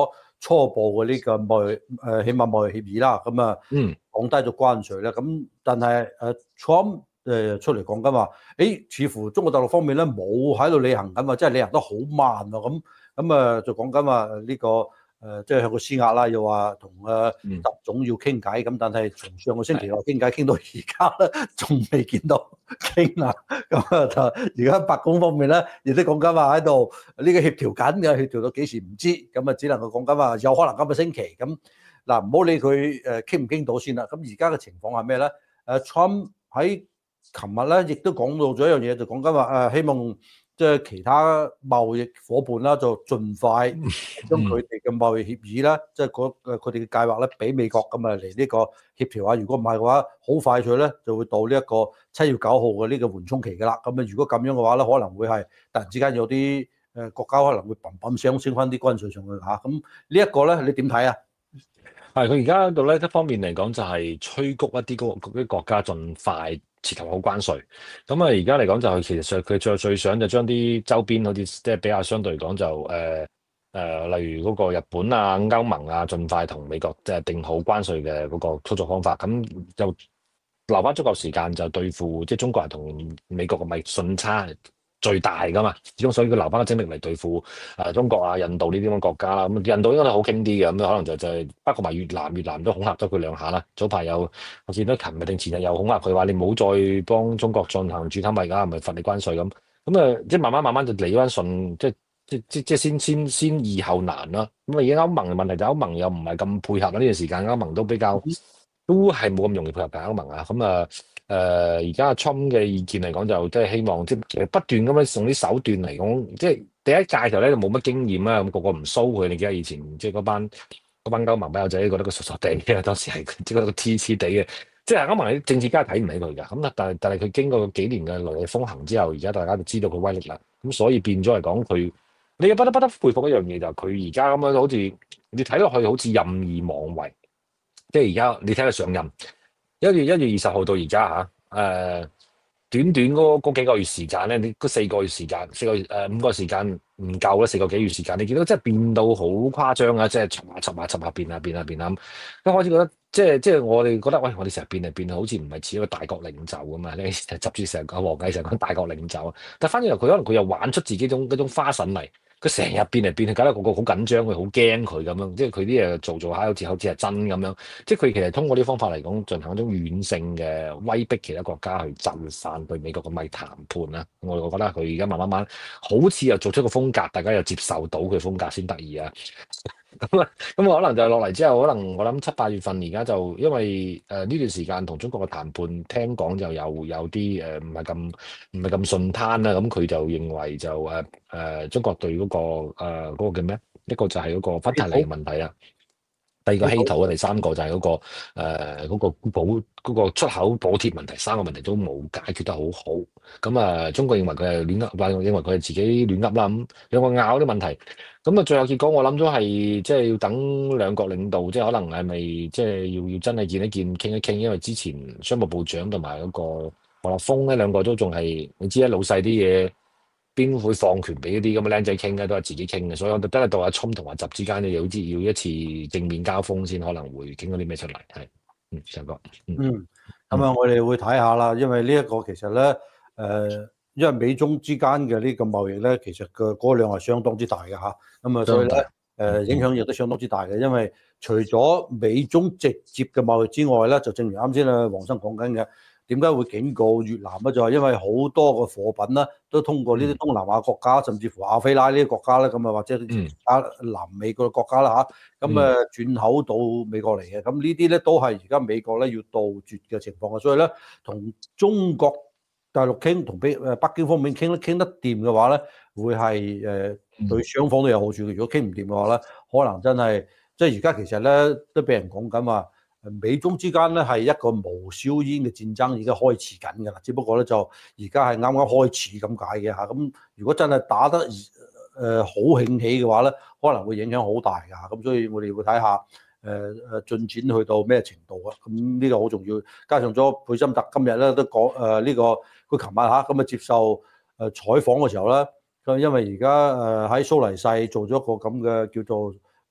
初步嘅呢個貿易誒，起碼貿易協議啦，咁啊嗯降低咗關稅啦。咁但係誒 Trump 誒出嚟講緊話，誒似乎中國大陸方面咧冇喺度履行緊喎，即係履行得好慢喎。咁咁啊就講緊話呢個誒，即係向佢施壓啦，又話同誒嗯習總要傾偈。咁但係從上個星期六傾偈傾到而家咧，仲未見到傾啊。咁啊就而家白宮方面咧，亦都講緊話喺度呢個協調緊嘅，協調到幾時唔知。咁啊只能夠講緊話有可能今個星期咁。嗱，唔好理佢誒傾唔傾到先啦。咁而家嘅情況係咩咧？誒 Trump 喺琴日咧，亦都講到咗一樣嘢，就講緊話誒，希望即係其他貿易伙伴啦，就盡快將佢哋嘅貿易協議啦，即係嗰誒佢哋嘅計劃咧，俾美國咁啊嚟呢個協調啊。如果唔係嘅話，好快脆咧就會到呢一個七月九號嘅呢個緩衝期㗎啦。咁啊，如果咁樣嘅話咧，可能會係突然之間有啲誒國家可能會砰砰聲升翻啲關稅上去嚇。咁呢一個咧，你點睇啊？ 係佢而家度咧，一方面嚟講就係催谷一啲嗰嗰啲國家盡快撤頭好關稅。咁啊，而家嚟講就係其實上佢最最想就將啲周邊好似即係比較相對嚟講就誒誒、呃呃，例如嗰個日本啊、歐盟啊，盡快同美國即係定好關稅嘅嗰個操作方法。咁就留翻足夠時間就對付即係中國人同美國嘅貿易順差最大噶嘛，始終所以佢留翻個精力嚟對付誒、呃、中國啊、印度呢啲咁嘅國家啦。咁印度應該都好傾啲嘅，咁可能就就係包括埋越南，越南都恐嚇咗佢兩下啦。早排有我見到琴日定前日又恐嚇佢話你唔好再幫中國進行主體貿易啊，咪罰你關稅咁。咁啊，即係慢慢慢慢就嚟翻順，即係即即即先先先易後難啦。咁啊，而家歐盟嘅問題就歐盟又唔係咁配合啦，呢段時間歐盟都比較都係冇咁容易配合㗎歐盟啊。咁啊〜誒而家阿 Trump 嘅意見嚟講，就即係希望即係其實不斷咁樣用啲手段嚟講，即係第一屆時候咧就冇乜經驗啦，咁個個唔騷佢。你記得以前即係嗰班嗰班歐盟朋友仔覺得佢傻傻地嘅，當時係即係覺得佢黐黐地嘅，即係歐盟啲政治家睇唔起佢㗎。咁但係但係佢經過幾年嘅雷厲風行之後，而家大家就知道佢威力啦。咁所以變咗嚟講，佢你又不得不得佩服一樣嘢，就係佢而家咁樣好似你睇落去好似任意妄為，即係而家你睇佢上任。一月一月二十號到而家嚇，誒、呃、短短嗰嗰幾個月時間咧，你嗰四個月時間，四個月誒、呃、五個時間唔夠啦，四個幾月時間，你見到真係變到好誇張啊！即係插下插下插下變下變下變下咁，一開始覺得即係即係我哋覺得，喂，我哋成日變嚟變去，好似唔係似一個大國領袖咁嘛？你執住成日講王毅成日講大國領袖，但係反而佢可能佢又玩出自己種嗰種花神嚟。佢成日變嚟變去，搞到個個好緊張，佢好驚佢咁樣，即係佢啲嘢做做下，好似好似係真咁樣。即係佢其實通過啲方法嚟講，進行一種軟性嘅威逼其他國家去震散對美國嘅貿易談判啦。我我覺得佢而家慢慢慢好似又做出個風格，大家又接受到佢風格先得意啊。咁啊，咁可能就落嚟之後，可能我諗七八月份而家就因為誒呢、呃、段時間同中國嘅談判，聽講就有有啲誒唔係咁唔係咁順攤啦。咁佢就認為就誒誒、呃、中國對嗰、嗰個誒、呃嗰個叫咩？一個就係嗰個芬太尼問題啦。第二個稀土啊，第三個就係嗰、嗰個誒嗰、呃嗰個補嗰個出口補貼問題，三個問題都冇解決得好好。咁啊，中國認為佢係亂噏，或者認為佢係自己亂噏啦。咁兩個拗啲問題，咁啊，最後結果我諗咗係即係要等兩國領導，即係可能係咪即係要要真係見一見傾一傾，因為之前商務部長同埋嗰個何立峰咧兩個都仲係你知啦，老細啲嘢。邊會放權俾嗰啲咁嘅僆仔傾咧？都係自己傾嘅，所以我覺得到阿聰同阿習之間咧，好似要一次正面交鋒先可能會傾到啲咩出嚟。係，嗯，上哥， 嗯，咁啊，我哋會睇下啦，因為呢一個其實咧，誒、呃，因為美中之間嘅呢個貿易咧，其實個嗰量係相當之大嘅嚇，咁啊，所以咧，誒、呃，影響亦都相當之大嘅，因為除咗美中直接嘅貿易之外咧，就正如啱先啊黃生講緊嘅。點解會警告越南咧？就係因為好多個貨品咧，都通過呢啲東南亞國家，甚至乎亞非拉呢啲國家咧，咁啊或者其他南美嘅國家啦嚇，咁誒轉口到美國嚟嘅。咁呢啲咧都係而家美國咧要杜絕嘅情況啊。所以咧，同中國大陸傾，同北誒北京方面傾咧，傾得掂嘅話咧，會係誒對雙方都有好處嘅。如果傾唔掂嘅話咧，可能真係即係而家其實咧都俾人講緊話。美中之間咧係一個無硝煙嘅戰爭已經開始緊㗎啦，只不過咧就而家係啱啱開始咁解嘅嚇。咁如果真係打得誒好興起嘅話咧，可能會影響好大㗎嚇。咁所以我哋會睇下誒誒進展去到咩程度啊。咁呢個好重要。加上咗佩森特今日咧都講誒呢個佢琴日嚇咁啊接受誒採訪嘅時候咧，佢因為而家誒喺蘇黎世做咗一個咁嘅叫做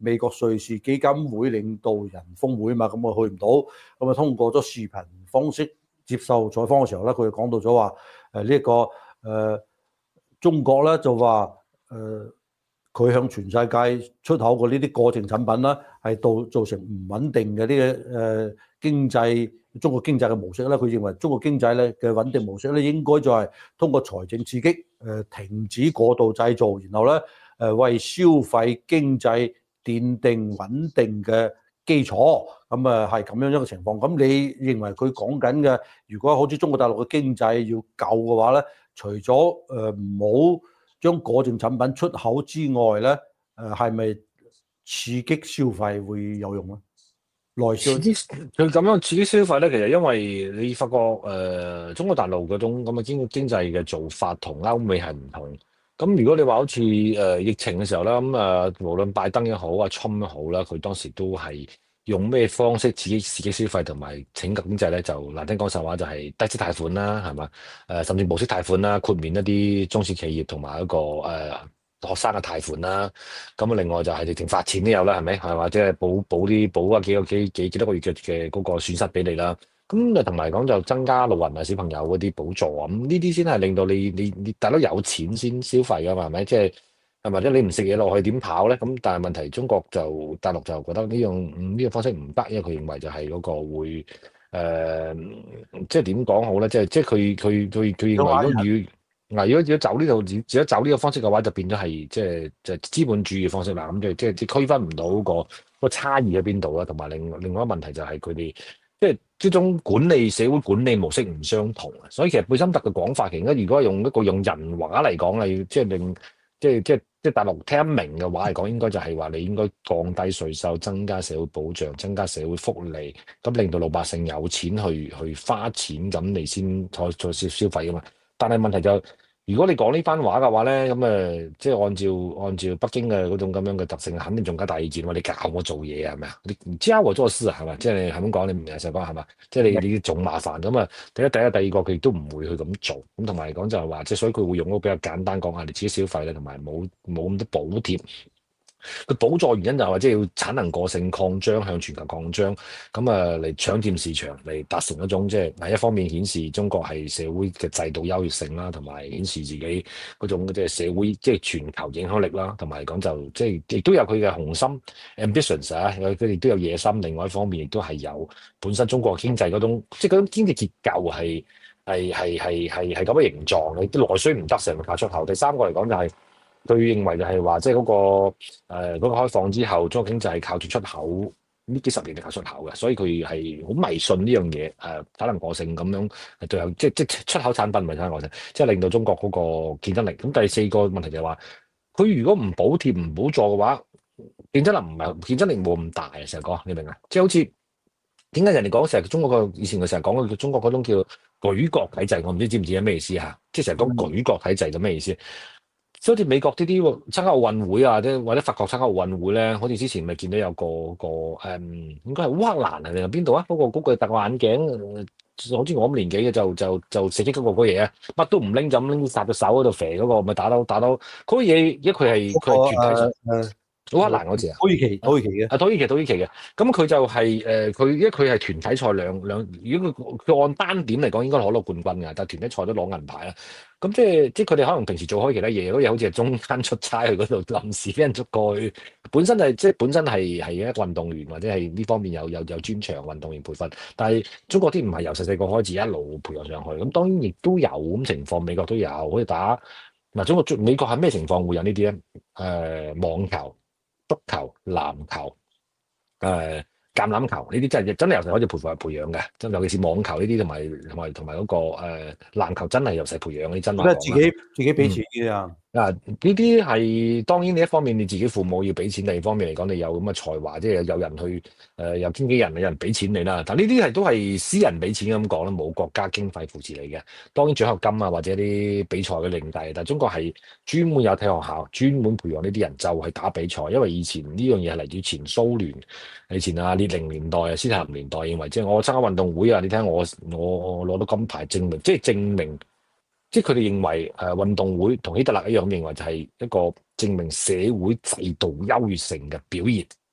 美國瑞士基金會領導人峰會嘛，咁我去唔到，咁啊通過咗視頻方式接受採訪嘅時候咧，佢就講到咗話誒呢一個誒、呃、中國咧就話誒佢向全世界出口嘅呢啲過剩產品啦，係導造成唔穩定嘅呢個誒經濟，中國經濟嘅模式咧，佢認為中國經濟咧嘅穩定模式咧，應該就係通過財政刺激，誒停止過度製造，然後咧誒為消費經濟奠定穩定嘅基礎，咁啊係咁樣一個情況。咁你認為佢講緊嘅，如果好似中國大陸嘅經濟要救嘅話咧，除咗誒唔好將過剩產品出口之外咧，誒係咪刺激消費會有用咧？內銷刺激佢咁樣刺激消費咧，其實因為你發覺誒、呃、中國大陸嗰種咁嘅經經濟嘅做法同歐美係唔同。咁如果你話好似誒、呃、疫情嘅時候啦，咁誒、呃、無論拜登也好啊，川普也好啦，佢當時都係用咩方式刺激刺激消費同埋拯救經濟咧？就難聽講實話就係低息貸款啦，係嘛？誒、呃、甚至無息貸款啦，豁免一啲中小企業同埋一個誒、呃、學生嘅貸款啦。咁啊，另外就係直情發錢都有啦，係咪？係或者係補補啲補啊幾個幾幾幾多個月嘅嘅嗰個損失俾你啦。咁啊，同埋講就增加老人啊、小朋友嗰啲補助啊，咁呢啲先係令到你你你大佬有錢先消費噶嘛，係咪？即係係或者你唔食嘢落去點跑咧？咁但係問題中國就大陸就覺得呢樣呢個方式唔得，因為佢認為就係嗰個會誒、呃，即係點講好咧？即係即係佢佢佢佢認為如果與嗱，如果如果走呢度，如果走呢個方式嘅話，就變咗係即係就資本主義嘅方式啦。咁就即係即係區分唔到個個差異喺邊度啦。同埋另另外一個問題就係佢哋即係呢種管理社會管理模式唔相同啊。所以其實貝森特嘅講法，其實如果用一個用人話嚟講啊，要即係令即係即係即係大陸聽得明嘅話嚟講，應該就係話你應該降低稅收，增加社會保障，增加社會福利，咁令到老百姓有錢去去花錢，咁你先再再消消費噶嘛。但係問題就，如果你講呢番話嘅話咧，咁誒，即係按照按照北京嘅嗰種咁樣嘅特性，肯定仲加大意見喎。你教我做嘢係咪啊？你唔教我做事係咪？即係你係咁講，你唔明實講係嘛？即係你你仲麻煩咁啊！第一第一第二個佢亦都唔會去咁做。咁同埋講就係話，即係所以佢會用嗰個比較簡單講下你自己消費咧，同埋冇冇咁多補貼。佢補助原因就係話，即係要產能過剩擴張，向全球擴張，咁啊嚟搶佔市場，嚟達成一種即係嗱一方面顯示中國係社會嘅制度優越性啦，同埋顯示自己嗰種即係社會即係全球影響力啦，同埋講就即係亦都有佢嘅雄心 ambitions 啊，佢哋都有野心。另外一方面亦都係有本身中國經濟嗰種即係嗰種經濟結構係係係係係係咁嘅形狀，你啲內需唔得成日靠出口。第三個嚟講就係、是。佢認為就係話，即係嗰個誒嗰、呃嗰個開放之後，中國經濟係靠住出口，呢幾十年係靠出口嘅，所以佢係好迷信呢樣嘢誒，產能過剩咁樣，最後即係即係出口產品唔係產能過剩，即係令到中國嗰個競爭力。咁第四個問題就係話，佢如果唔補貼唔補助嘅話，競爭力唔係競爭力冇咁大啊！成日講，你明啊？即係好似點解人哋講成日中國個以前佢成日講嘅中國嗰種叫舉國體制，我唔知知唔知係咩意思嚇？即係成日講舉國體制就咩意思？即好似美國呢啲參加奧運會啊，即或者法國參加奧運會咧，好似之前咪見到有個個誒、嗯，應該係烏克蘭啊定係邊度啊？嗰、嗰個嗰、嗰個戴個眼鏡，好似我咁年紀嘅就就就射擊嗰個嗰嘢啊，乜都唔拎就咁拎殺隻手喺度肥嗰個，咪打到打到嗰個嘢，因為佢係佢係團體上。 誒烏克蘭嗰次啊， 土耳其土耳其嘅， 啊土耳其土耳其嘅，咁佢就係、是、誒，佢、呃、因為佢係團體賽兩兩，如果佢佢按單點嚟講，應該攞到冠軍㗎，但係團體賽都攞銀牌啦。咁即係即係佢哋可能平時做開其他嘢，嗰嘢好似係中間出差去嗰度臨時俾人捉過去，本身係即係本身係係一個運動員或者係呢方面有有有專長運動員培訓，但係中國啲唔係由細細個開始一路培養上去，咁當然亦都有咁情況，美國都有，好似打嗱中國美國係咩情況會有呢啲咧？誒、呃、網球。足球、籃球、誒橄欖球呢啲真係真係由細開始培訓培養嘅，真尤其是網球呢啲同埋同埋同埋嗰個誒籃球真係由細培養啲真話講啦。 自己自己俾錢嘅啊！ 嗱，呢啲係當然，你一方面你自己父母要俾錢，第二方面嚟講，你有咁嘅才華，即係有人去誒、呃、有經紀人，有人俾錢你啦。但呢啲係都係私人俾錢咁講啦，冇國家經費扶持你嘅。當然獎學金啊，或者啲比賽嘅另計，但係中國係專門有體育學校，專門培養呢啲人就係打比賽。因為以前呢樣嘢係嚟自前蘇聯，以前啊列寧年代啊斯大林年代認為，即係我參加運動會啊，你睇我我攞到金牌證明，即係證明。即係佢哋認為誒、呃、運動會同希特勒一樣，認為就係一個證明社會制度優越性嘅表現。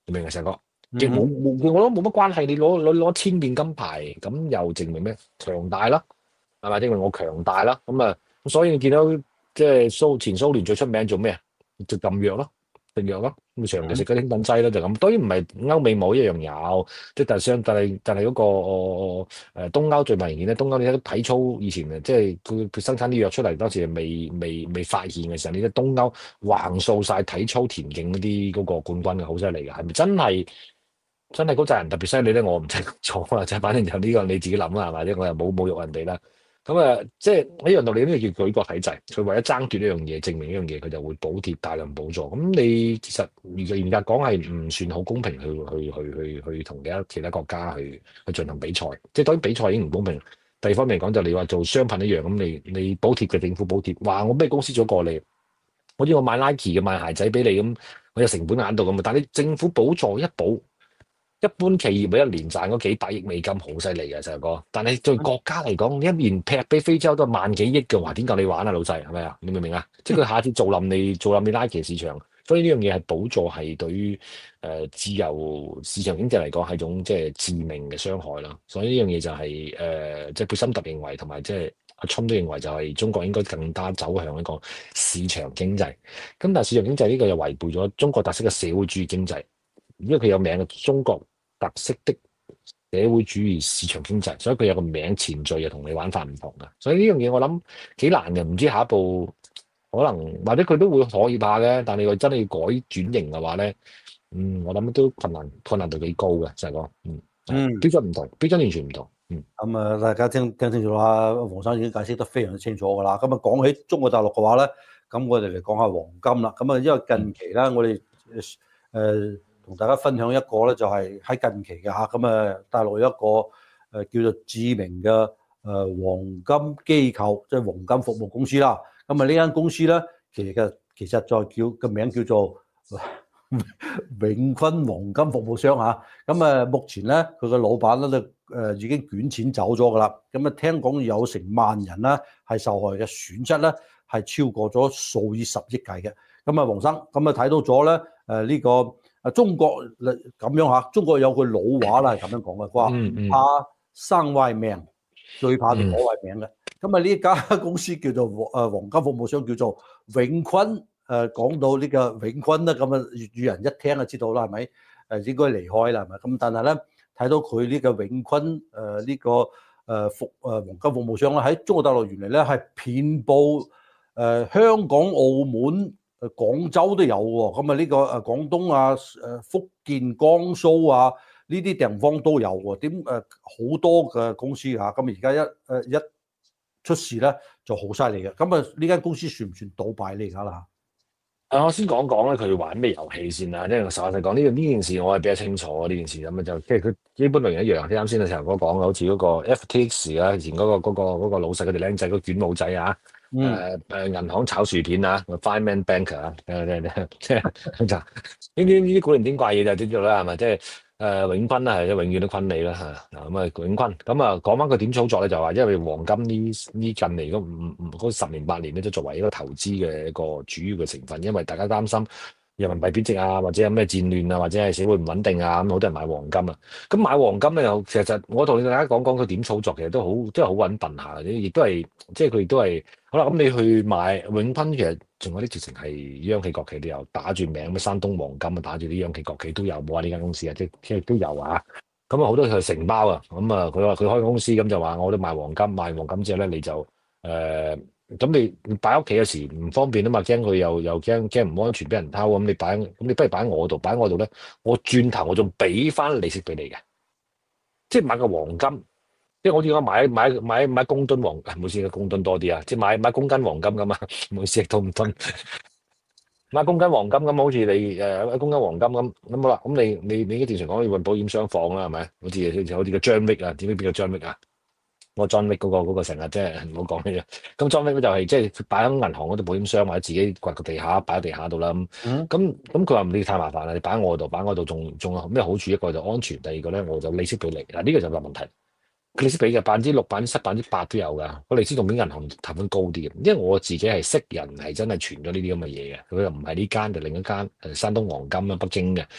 明唔明啊？成個亦嗯哼， 冇冇，我覺得冇乜關係。你攞攞攞千面金牌，咁又證明咩？強大啦，係咪？證明我強大啦。咁啊，咁所以你見到即係蘇前蘇聯最出名做咩啊？就禁藥咯，食藥咯，咁長期食嗰啲興奮劑咯，就咁。當然唔係歐美冇一樣有，即係但係相但係但係嗰個誒誒東歐最明顯咧。東歐你睇體操以前啊，即係佢佢生產啲藥出嚟，當時係未未未發現嘅時候，你睇東歐橫掃晒體操田徑嗰啲嗰個冠軍嘅，好犀利嘅，係咪真係？真係嗰扎人特別犀利咧，我唔清楚啦，即係反正就呢個你自己諗啦，係咪？即係我又冇侮辱人哋啦。咁啊，即係呢樣道理，呢個叫舉國體制。佢為咗爭奪呢樣嘢，證明呢樣嘢，佢就會補貼大量補助。咁你其實如果嚴格講係唔算好公平去去去去去同其他其他國家去去進行比賽。即係當然比賽已經唔公平。第二方面嚟講，就你話做商品一樣咁，你你補貼嘅政府補貼，話我咩公司做過你，好似我買 Nike 嘅買鞋仔俾你咁，我有成本喺度咁啊。但係你政府補助一補。一般企業每一年賺嗰幾百億美金好犀利嘅，細哥。但係對國家嚟講，一年劈俾非洲都係萬幾億嘅話，點夠你玩啊，老細係咪啊？你明唔明啊？即係佢下次做冧你，做冧你 Nike 市場，所以呢樣嘢係補助係對於誒、呃、自由市場經濟嚟講係種即係致命嘅傷害啦。所以呢樣嘢就係、是、誒、呃、即係貝森特認為，同埋即係阿春都認為就係中國應該更加走向一個市場經濟。咁但係市場經濟呢個又違背咗中國特色嘅社會主義經濟。因為佢有名嘅中國特色的社會主義市場經濟，所以佢有個名前綴就同你玩法唔同嘅。所以呢樣嘢我諗幾難嘅，唔知下一步可能或者佢都會可以怕嘅，但係你話真係要改轉型嘅話咧，嗯，我諗都困難，困難度幾高嘅，就係講，嗯， 嗯。 標準唔同，標準完全唔同，嗯。 咁啊，大家聽聽清楚啦，黃生已經解釋得非常之清楚㗎啦。咁啊，講起中國大陸嘅話咧，咁我哋嚟講下黃金啦。咁啊，因為近期咧，我哋誒誒同大家分享一個咧，就係喺近期嘅嚇，咁啊，大陸有一個誒叫做知名嘅誒黃金機構，即係黃金服務公司啦。咁啊，呢間公司咧，其實其實再叫個名叫做永坤黃金服務商嚇。咁啊，目前咧佢嘅老闆咧就誒已經捲錢走咗㗎啦。咁啊，聽講有成萬人啦係受害嘅，損失咧係超過咗數以十億計嘅。咁啊，黃生咁啊睇到咗咧誒呢個啊中國咁樣嚇，中國有句老話啦係咁樣講嘅，佢話唔怕生壞命，最怕就攞壞命嘅。咁啊呢家公司叫做誒黃金服務商叫做永坤。誒講到呢個永坤咧，咁啊粵語人一聽就知道啦，係咪？誒應該離開啦，係咪？咁但係咧睇到佢呢個永坤誒呢、呃這個誒服誒黃金服務商咧，喺中國大陸原來咧係遍佈誒、呃、香港、澳門、誒廣州都有喎。咁啊呢個誒廣東啊、誒福建、江蘇啊呢啲地方都有喎。點誒好多嘅公司嚇，咁而家一誒一出事咧就好犀利嘅。咁啊呢間公司算唔算倒閉咧而家啦？ 啊，我先講講咧，佢玩咩遊戲先啦。因為實話實講，呢呢件事我係比較清楚呢件事咁啊，就即係佢基本類型一樣。啲啱先嘅時候我講嘅，好似嗰個 F T X 啊，以前嗰、嗰個嗰、嗰個嗰個老細嗰條僆仔，嗰個捲帽仔啊，誒誒銀行炒薯片啊 ，Fireman Banker 啊，即係就呢啲呢啲古靈精怪嘢就知道啦，係咪？即係誒永坤啦，係永遠都坤你啦嚇。嗱咁啊永坤，咁啊講翻佢點操作咧，就話因為黃金呢呢近嚟嗰五五嗰十年八年咧，都作為一個投資嘅一個主要嘅成分，因為大家擔心人民幣貶值啊，或者有咩戰亂啊，或者係社會唔穩定啊，咁好多人買黃金啊。咁買黃金咧，又其實我同大家講講佢點操作，其實都好真係好穩笨下嘅，亦都係即係佢亦都係好啦。咁你去買永坤，其實仲有啲直情係央企國企都有打住名，咩山東黃金啊，打住啲央企國企都有冇啊？呢間公司啊，即係都有啊。咁啊好多佢承包啊，咁啊佢話佢開公司咁就話我都賣黃金，賣黃金之後咧你就誒。呃咁你擺屋企有時唔方便啊嘛，驚佢又又驚驚唔安全俾人偷咁，你擺咁你不如擺喺我度，擺喺我度咧，我轉頭我仲俾翻利息俾你嘅，即係買個黃金，即係好似我買買買買公噸黃，唔好意思，公噸多啲啊，即係買買公斤黃金咁啊，唔好意思，噸唔噸？買公斤黃金咁，好似你誒一公斤黃金咁，咁好啦，咁你你你正常講要揾保險箱放啦，係咪？好似好似個張力啊，點解邊個張力啊？我 John Wick 嗰個嗰個成日即係唔好講嘅嘢，咁 John Wick 就係即係擺喺銀行嗰啲保險箱或者自己掘個地下擺喺地下度啦。咁咁咁佢話唔理太麻煩啦，你擺喺我度，擺喺我度仲仲有咩好處？一個就安全，第二個咧我就利息俾你。嗱呢個就係問題，佢利息俾嘅百分之六、百分之七、百分之八都有㗎。個利息仲比銀行談分高啲嘅，因為我自己係識人係真係傳咗呢啲咁嘅嘢嘅，佢又唔係呢間就另一間誒山東黃金啊北京嘅。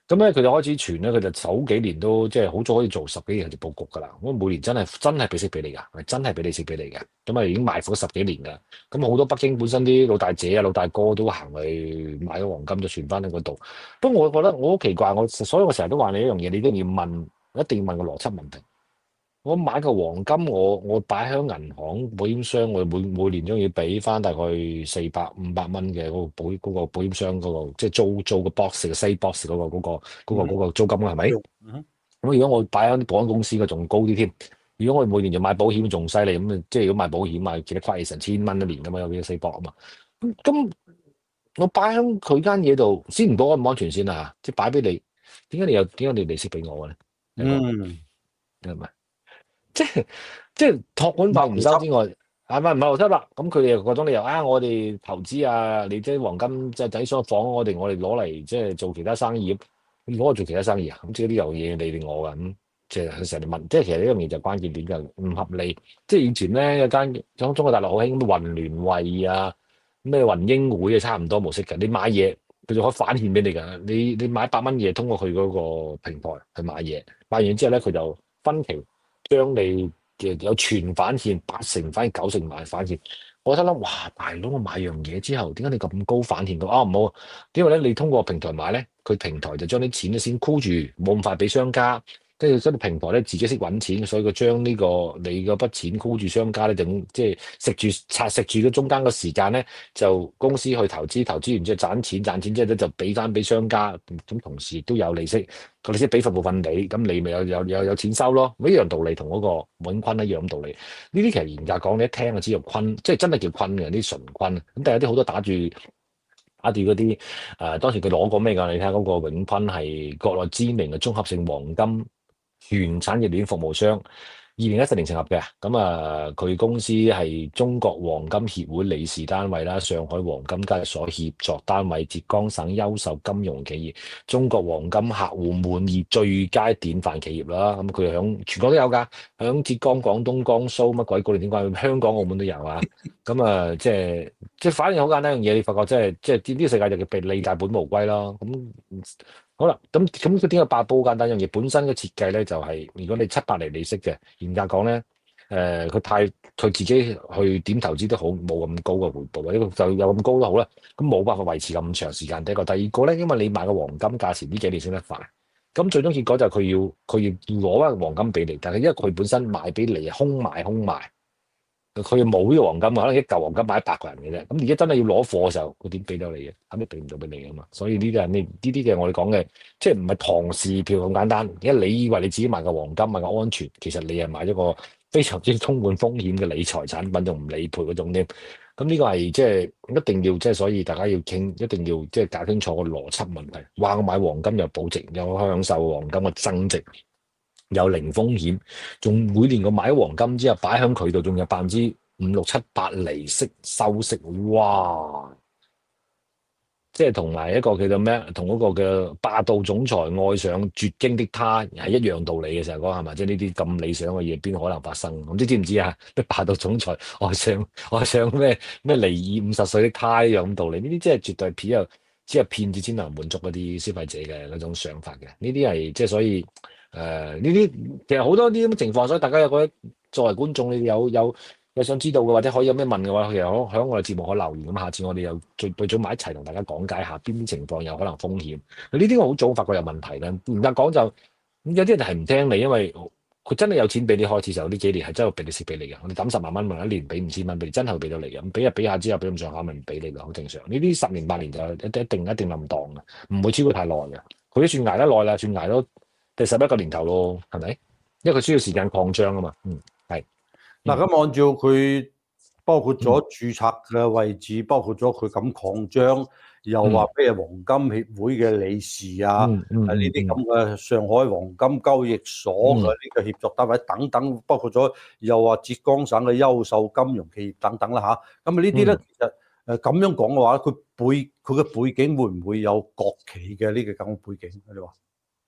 咁咧佢就開始傳咧，佢就首幾年都即係好早可以做十幾年就佈局㗎啦。咁每年真係真係俾息俾你㗎，係真係俾利息俾你嘅。咁啊已經埋伏咗十幾年㗎啦。咁好多北京本身啲老大姐啊、老大哥都行去買咗黃金就存翻喺嗰度。不過我覺得我好奇怪，我所以我成日都話你一樣嘢，你一定要問，一定要問個邏輯問題。我買個黃金，我我擺喺銀行保險箱，我每每年都要俾翻大概四百五百蚊嘅嗰個保嗰、嗰個保險箱嗰、嗰個，即係租租個 box 嘅 safe box 嗰、嗰個嗰、嗰個嗰、嗰個嗰個租金係咪？ 嗯咁如果我擺喺啲保險公司嘅仲高啲添。如果我每年就買保險仲犀利，咁即係如果買保險啊，記得虧成千蚊一年噶嘛，有幾多 safe box 啊嘛。咁咁我擺喺佢間嘢度，先唔講安唔安全先啊嚇，即係擺俾你，點解你又點解你利息俾我嘅咧？你講嗯， 係咪？即係即係託管費唔唔合邏輯。 收之外，係咪唔係邏輯啦？咁佢哋又嗰種理由啊，我哋投資啊，你即係黃金即係抵所房，我哋我哋攞嚟即係做其他生意，咁攞嚟做其他生意啊？咁即係呢樣嘢你定我㗎咁，即係佢成日問，即係其實呢樣嘢就關鍵點就唔合理。即係以前咧有間中中國大陸好興咩雲聯匯啊，咩雲英匯啊，差唔多模式嘅。你買嘢佢就可以返現俾你㗎。你你買一百蚊嘢，通過佢嗰個平台去買嘢，買完之後咧佢就分期。將你嘅有全返現，八成返現，九成買返現。我覺得諗，哇，大佬，我買樣嘢之後，點解你咁高返現到？啊，唔好，因為咧你通過平台買咧，佢平台就將啲錢咧先箍住，冇咁快俾商家。跟住跟住平台咧自己識揾錢，所以佢將呢個你嗰筆錢箍住商家咧，就即係食住拆食住咗中間個時間咧，就公司去投資，投資完之後賺錢，賺錢之後咧就俾翻俾商家，咁同時亦都有利息，個利息俾份部分你，咁你咪有有有有錢收咯，一樣道理同嗰個永坤一樣道理。呢啲其實嚴格講，你一聽就知道坤，即係真係叫坤嘅啲純坤。咁但係有啲好多打住打住嗰啲誒，當時佢攞過咩㗎？你睇下嗰個永坤係國內知名嘅綜合性黃金全產業鏈服務商，二零一四年成立嘅。咁啊，佢公司係中國黃金協會理事單位啦，上海黃金交易所協作單位，浙江省優秀金融企業，中國黃金客戶滿意最佳典範企業啦。咁佢響全國都有㗎，響浙江、廣東、江蘇乜鬼古靈精怪，香港、澳門都有啊。咁啊，即係即係反而好簡單一樣嘢，你發覺即係即係呢個世界就叫被利大本無歸咯。咁好啦，咁咁佢點解爆煲？好簡單一樣嘢，本身嘅設計咧就係、是，如果你七八厘利息嘅，嚴格講咧，誒、呃、佢太佢自己去點投資都好，冇咁高嘅回報，或者就有咁高都好啦，咁冇辦法維持咁長時間。第一個，第二個咧，因為你買個黃金價錢呢幾年升得快，咁最終結果就係佢要佢要攞翻黃金俾你，但係因為佢本身買俾你空賣空賣。佢冇呢個黃金，可能一嚿黃金買一百個人嘅啫。咁而家真係要攞貨嘅時候，佢點俾到你嘅？肯定俾唔到俾你噶嘛。所以呢啲係呢呢啲嘅我哋講嘅，即係唔係唐氏票咁簡單。因為你以為你自己買個黃金買個安全，其實你係買咗個非常之充滿風險嘅理財產品，仲唔理賠嗰種添。咁呢個係即係一定要即係，所以大家要傾，一定要即係搞清楚個邏輯問題。話我買黃金又保值，又享受黃金嘅增值。有零風險，仲每年我買咗黃金之後擺喺佢度，仲有百分之五六七八厘息收息，哇！即係同埋一個叫做咩？同嗰個嘅霸道總裁愛上絕經的他係一樣道理嘅，成日講係咪？即係呢啲咁理想嘅嘢，邊可能發生？唔知知唔知啊？咩霸道總裁愛上愛上咩咩離異五十歲的他一樣咁道理？呢啲即係絕對係騙，只係騙子先能滿足嗰啲消費者嘅嗰種想法嘅。呢啲係即係所以。誒呢啲其實好多啲咁嘅情況，所以大家有覺得作為觀眾，你有有有想知道嘅，或者可以有咩問嘅話，其實可喺我哋節目可留言咁，下次我哋又聚聚組埋一齊同大家講解下邊啲情況有可能風險。呢啲我好早發覺有問題啦，唔得講就有啲人係唔聽你，因為佢真係有錢俾你開始就呢幾年係真係俾你息俾你嘅。我哋抌十萬蚊，問一年俾五千蚊俾你，真係俾到你嘅。咁俾下俾下之後俾咁上下，咪唔俾你咯，好正常。呢啲十年八年就一定一定一定冧檔嘅，唔會超過太耐嘅。佢都算捱得耐啦，算捱到第十一個年頭咯，係咪？因為佢需要時間擴張啊嘛。嗯，係。 嗱，咁按照佢包括咗註冊嘅位置，包括咗佢咁擴張，又話咩黃金協會嘅理事啊， 嗯嗯呢啲咁嘅上海黃金交易所嘅呢個協作單位等等，包括咗又話浙江省嘅優秀金融企業等等啦嚇。咁啊呢啲咧，其實誒咁樣講嘅話，佢背佢嘅背景會唔會有國企嘅呢個咁嘅背景？你話？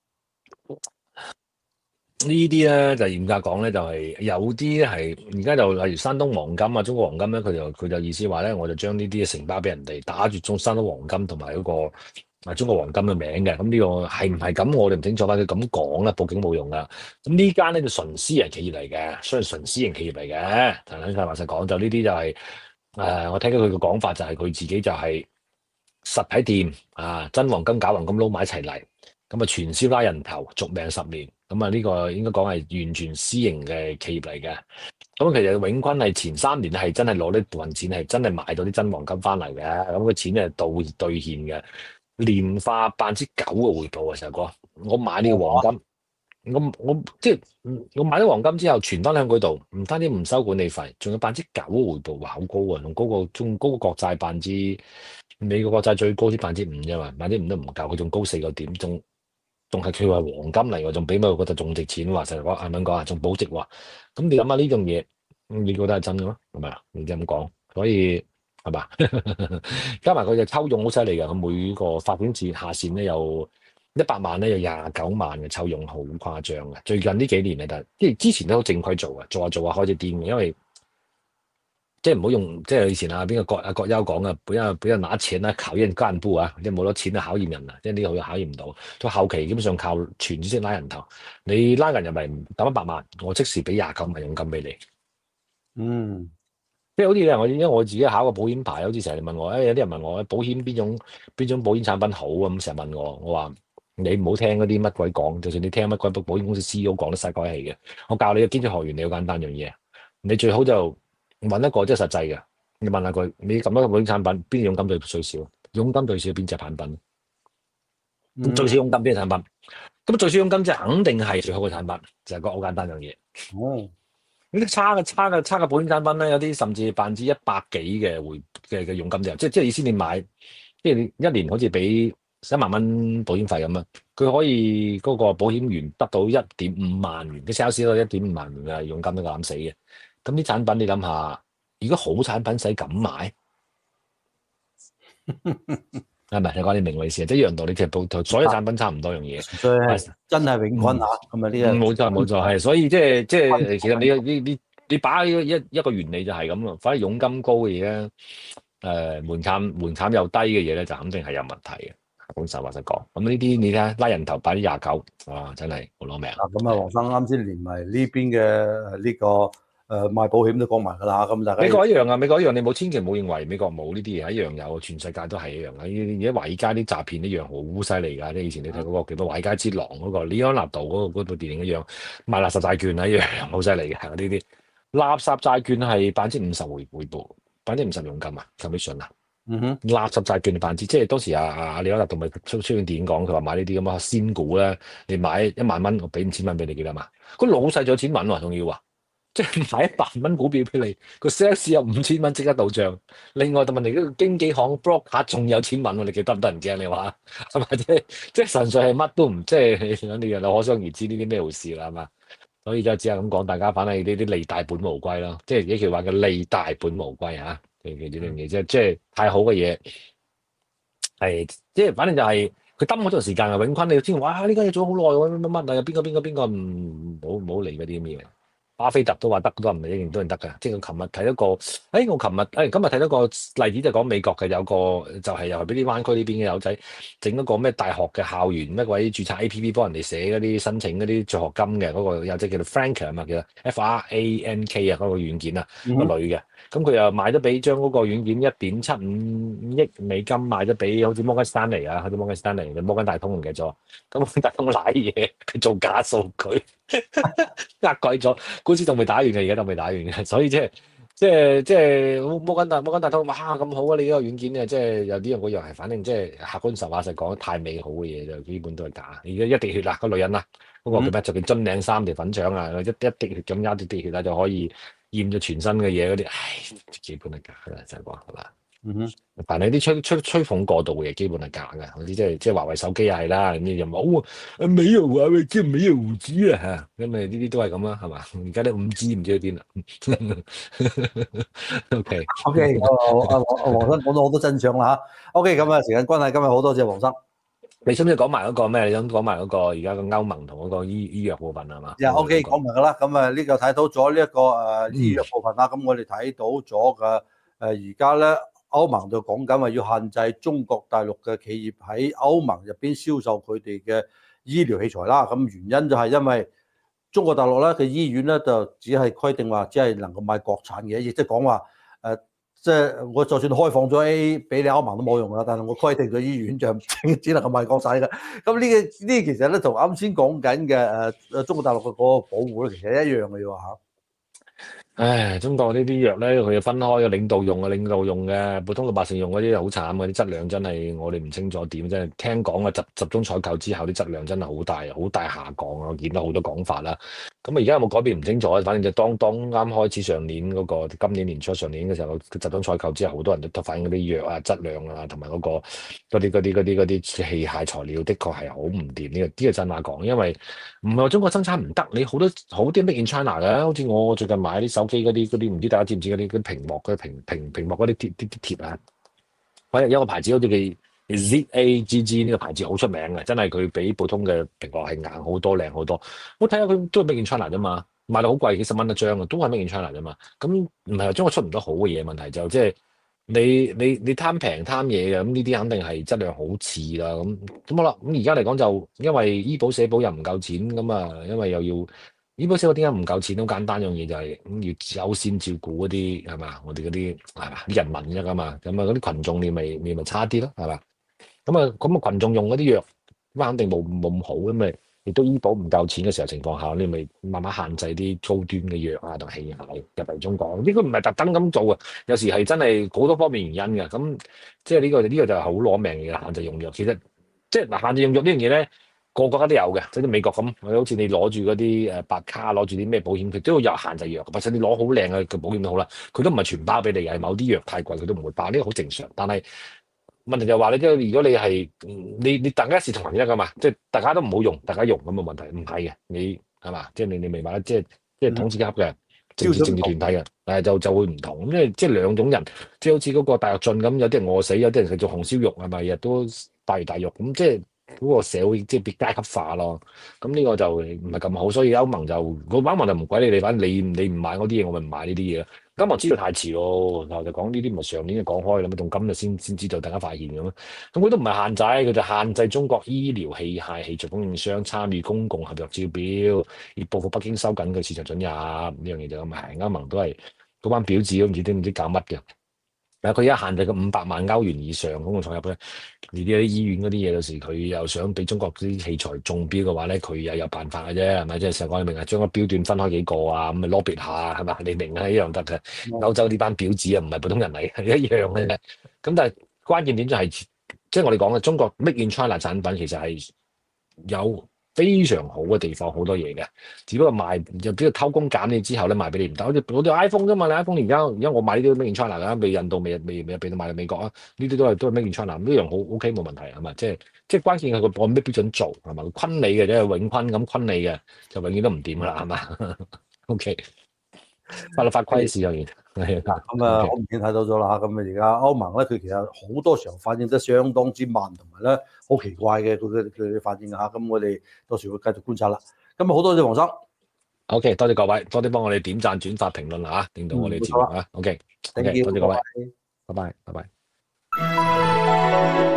呢啲咧就嚴格講咧，就係有啲係而家就例如山東黃金啊、中國黃金咧，佢就佢就意思話咧，我就將呢啲嘅承包俾人哋，打住中山東黃金同埋嗰個啊中國黃金嘅名嘅。咁呢個係唔係咁，我哋唔清楚，反正咁講啦，報警冇用噶。咁呢間咧就純私人企業嚟嘅，雖然純私人企業嚟嘅。陳生話實講就呢啲就係、是、誒、呃，我聽到佢嘅講法就係佢自己就係實體店啊，真黃金假黃金撈埋一齊嚟，咁啊傳銷拉人頭，續命十年。咁啊呢個應該講係完全私營嘅企業嚟嘅。咁其實永坤係前三年係真係攞呢部分錢係真係買到啲真黃金翻嚟嘅，咁個錢係兌兌現嘅，年化百分之九嘅回報啊！石哥，我買呢個黃金，我我即係我買咗黃金之後存翻喺佢度，唔單止唔收管理費，仲有百分之九嘅回報，哇好高啊！仲高過仲高過國債百分之美國國債最高先百分之五啫嘛，百分之五都唔夠，佢仲高四個點，仲仲係佢話黃金嚟喎，仲比美國覺得仲值錢喎，實講係咪咁講啊？仲保值喎，咁你諗下呢樣嘢？你覺得係真嘅咩？係咪啊？你咁講，所以係嘛？加埋佢就抽佣好犀利嘅，佢每個發展線下線咧有一百萬咧，有廿九萬嘅抽佣，好誇張嘅。最近呢幾年咧，但即係之前都好正規做嘅，做下做下開始癲嘅，因為即係唔好用即係以前啊邊個國啊國優講嘅，本人本人拿錢啦考驗幹部啊，即係冇攞錢啊考驗人啊，即係呢個考驗唔到。到後期基本上靠全知識拉人頭，你拉人入嚟抌一百萬，我即時俾廿九萬佣金俾你。 嗯， 即係好似咧，我因為我自己考個保險牌，好似成日問我，誒、哎、有啲人問我保險邊種邊種保險產品好啊？咁成日問我，我話你唔好聽嗰啲乜鬼講，就算你聽乜鬼保險公司 C E O 講得晒鬼氣嘅，我教你嘅經濟學原理好簡單樣嘢，你最好就揾一個即係實際嘅，你問下佢，你咁多個保險產品邊種佣金最少？佣金最少邊隻產品？咁最少佣金邊隻產品？咁最少佣金就肯定係最好嘅產品，就係、是、個好簡單樣嘢。 哦。 呢啲差嘅差嘅差嘅保險產品咧，有啲甚至百分之一百幾嘅回嘅嘅佣金就，即係即係意思你買，即係你一年好似俾一萬蚊保險費咁啊，佢可以嗰個保險員得到一點五萬元，啲 sales 都一點五萬元嘅佣金都夠膽死嘅。咁啲產品你諗下，如果好產品使咁買，係咪？你講你明我意思啊？即係一樣道理，其實保所有產品差唔多樣嘢。 所以係真係永坤嚇，咁啊呢個冇錯冇錯係，所以即係即係其實你你你你把一一一個原理就係咁咯。反而佣金高嘅嘢咧，誒門檻門檻又低嘅嘢咧，就肯定係有問題嘅。講實話實講，咁呢啲你睇下拉人頭百分之廿九，哇！真係好攞命。 啊咁啊，黃生啱先連埋呢邊嘅呢個。誒賣保險都講埋㗎啦，咁大家美國一樣啊，美國一樣，你冇千祈冇認為美國冇呢啲嘢，一樣有，全世界都係一樣啊！而家華爾街啲詐騙一樣好犀利㗎，即係以前你睇嗰個叫做華爾街之狼嗰個李安納度嗰個嗰部電影一樣，賣垃圾債券啊一樣好犀利嘅，係呢啲垃圾債券係百分之五十回回報，百分之五十佣金啊 commission 啊， 嗯哼， 垃圾債券百分之，即係當時啊啊李安納度咪出出完電影講，佢話買呢啲咁嘅仙股咧，你買一萬蚊，我俾五千蚊俾你記得嘛？個老細仲有錢揾喎，仲要啊！即係買一百蚊股票俾你，個 sales 有五千蚊即刻到帳。另外，問你嗰個經紀行 broker 仲有錢揾喎，你記得唔得人驚？你話係咪？即係即係純粹係乜都唔即係你你可想而知呢啲咩回事啦，係嘛？所以就只係咁講，大家反係呢啲利大本無歸咯。即係呢句話嘅利大本無歸嚇，記住呢樣嘢即係即係太好嘅嘢係即係，反正就係佢抌好多時間啊。永坤你知哇呢間嘢做咗好耐喎，乜乜乜啊？邊個邊個邊個唔好唔好理嗰啲咁嘢。巴菲特都話得，都唔係一定都係得嘅。即係我琴日睇一個，誒、哎、我琴日誒今日睇到個例子就講美國嘅有個就係、是、又係俾啲灣區呢邊嘅友仔整一個咩大學嘅校園乜鬼註冊 A P P 幫人哋寫嗰啲申請嗰啲助學金嘅嗰、那個友仔叫做 Frank 啊嘛，叫做 F R A N K 啊嗰個軟件啊、嗯、個女嘅，咁佢又賣咗俾將嗰個軟件一點七五億美金賣咗俾好似摩根士丹利啊，好似摩根士丹利定摩根大通唔記得咗，咁摩根大通瀨嘢，佢做假數據。呃鬼咗，官司仲未打完嘅，而家都未打完嘅，所以即係即係即係摩根大摩根大通，哇咁好啊！你呢個軟件咧，即係有啲樣嗰樣係，反正即係客觀實話實講，太美好嘅嘢就基本都係假。而家一滴血啦，個女人啦，嗰、嗰個叫咩？就件樽領衫條粉腸啊，一一滴血咁一滴滴血啦，就可以驗咗全身嘅嘢嗰啲，唉，基本係假啦，就係講係嘛。 嗯哼， 凡係啲吹吹吹捧過度嘅嘢，基本係假嘅。嗰啲即係即係華為手機又係啦，咁你又冇啊？美有華為即係美有胡子啊嚇，咁咪呢啲都係咁啦，係嘛？而家啲五 G 唔知去邊啦。OK OK，阿阿阿黃生講到好多真相啦嚇。OK，咁啊時間關係，今日好多謝黃生。 你想唔想講埋嗰個咩？你想講埋嗰個而家個歐盟同嗰個醫醫藥部分係嘛？ 呀 OK，講埋㗎啦。咁啊呢個睇到咗呢一個誒醫藥部分啦。咁、嗯、我哋睇到咗嘅誒而家咧。 歐盟就講緊話要限制中國大陸嘅企業喺歐盟入邊銷售佢哋嘅醫療器材啦。咁原因就係因為中國大陸咧嘅醫院咧就只係規定話只係能夠買國產嘅，亦即係講話誒，即係我就算開放咗 A 俾你歐盟都冇用啦，但係我規定咗醫院就只能夠買國產嘅。咁呢個呢其實咧同啱先講緊嘅誒誒中國大陸嘅嗰個保護咧，其實一樣嘅喎嚇。 唉，中國呢啲藥咧，佢要分開嘅領導用嘅領導用嘅，普通老百姓用嗰啲好慘嘅，啲質量真係我哋唔清楚點，真係聽講啊集集中採購之後啲質量真係好大好大下降啊！我見到好多講法啦。咁啊而家有冇改變唔清楚啊？反正就當當啱開始上年嗰、個今年年初上年嘅時候，集中採購之後，好多人都反映嗰啲藥啊質量啊，同埋嗰個嗰啲嗰啲嗰啲嗰啲器械材料，的確係好唔掂呢個呢、呢個真話講，因為唔係話中國生產唔得，你好多好啲 Made in China 嘅，好似我最近買啲手機嗰啲嗰啲，唔知大家知唔知嗰啲嗰啲屏幕嗰啲屏屏屏幕嗰啲貼啲啲貼啊，反正有一個牌子好似叫 Z A G G 呢個牌子好出名嘅，真係佢比普通嘅屏幕係硬好多靚好多。我睇下佢都係 Made in China 啫嘛，賣到好貴幾十蚊一張啊，都係 Made in China 啫嘛。咁唔係話中國出唔到好嘅嘢，問題就即係你你你貪平貪嘢嘅，咁呢啲肯定係質量好次啦。咁咁好啦，咁而家嚟講就因為醫保社保又唔夠錢咁啊，因為又要。醫保社保點解唔夠錢？好簡單樣嘢就係咁要優先照顧嗰啲係嘛，我哋嗰啲係嘛啲人民啫嘛，咁啊嗰啲群眾你咪你咪差啲咯，係嘛？咁啊咁啊群眾用嗰啲藥，咁肯定冇冇咁好，咁咪亦都醫保唔夠錢嘅時候情況下，你咪慢慢限制啲高端嘅藥啊同器械入嚟中國。呢個唔係特登咁做啊，有時係真係好多方面原因嘅。咁即係呢個呢個就係好攞命嘅限制用藥。其實即係嗱限制用藥呢樣嘢咧。個個國家都有嘅，即係美國咁，好似你攞住嗰啲誒白卡，攞住啲咩保險，佢都有限制藥。或者你攞好靚嘅嘅保險都好啦，佢都唔係全包俾你嘅，係某啲藥太貴，佢都唔會包，呢個好正常。但係問題就係話你即係如果你係你你大家一視同仁得噶嘛，即係大家都唔好用，大家用咁嘅問題唔係嘅，你係嘛？即係你你明白啦，即係即係統治級嘅政治政治團體嘅，誒就就會唔同，因為即係兩種人，即係好似嗰個大躍進咁，有啲人餓死，有啲人食做紅燒肉係咪？日都大魚大肉咁，即係。嗰個社會即係變階級化咯，咁呢個就唔係咁好，所以歐盟就個歐盟就唔鬼理你，反正你你唔買嗰啲嘢，我咪唔買呢啲嘢咯。歐盟知道太遲咯，嗱就講呢啲，咪上年就講開啦，咪仲今日先先知道大家發現咁咯。咁佢都唔係限制，佢就限制中國醫療器械器材供應商參與公共合約招標，而報復北京收緊嘅市場准入呢樣嘢就咁係。歐盟都係嗰班婊子都唔知都唔知搞乜嘅。但係佢一限制個五百萬歐元以上公共採入咧，呢啲醫院嗰啲嘢，有時佢又想俾中國啲器材中標嘅話咧，佢又有辦法嘅啫，係咪？即係成日講你明啊，將個標段分開幾個啊，咁咪 lobby 下係嘛？你明啊，一樣得嘅。歐洲呢班婊子啊，唔係普通人嚟，一樣嘅。咁但係關鍵點就係、是，即係我哋講嘅中國 Made in China 產品其實係有非常好嘅地方，好多嘢嘅，只不過賣就比如偷工減料之後咧，賣俾你唔得。好似好似 iPhone 啫嘛，你 iPhone 而家而家我買呢啲 Made in China 㗎，未印度未未未俾到賣到美國啊，呢啲都係都係 Made in China，呢樣好 OK 冇問題係嘛？即係即係關鍵係佢按咩標準做係嘛？昆你嘅啫，永坤咁昆你嘅，就永遠都唔掂㗎啦係嘛？OK，法律法規事上面係咁啊，好明顯睇到咗啦。咁啊，而家歐盟咧，佢其實好多時候反應得相當之慢，同埋咧好奇怪嘅佢嘅佢嘅反應嚇。咁我哋到時會繼續觀察啦。今日好多謝黃生。 OK，多謝各位，多啲幫我哋點讚、轉發、評論嚇，令到我哋節目啊。OK，OK，多謝各位，拜拜，拜拜。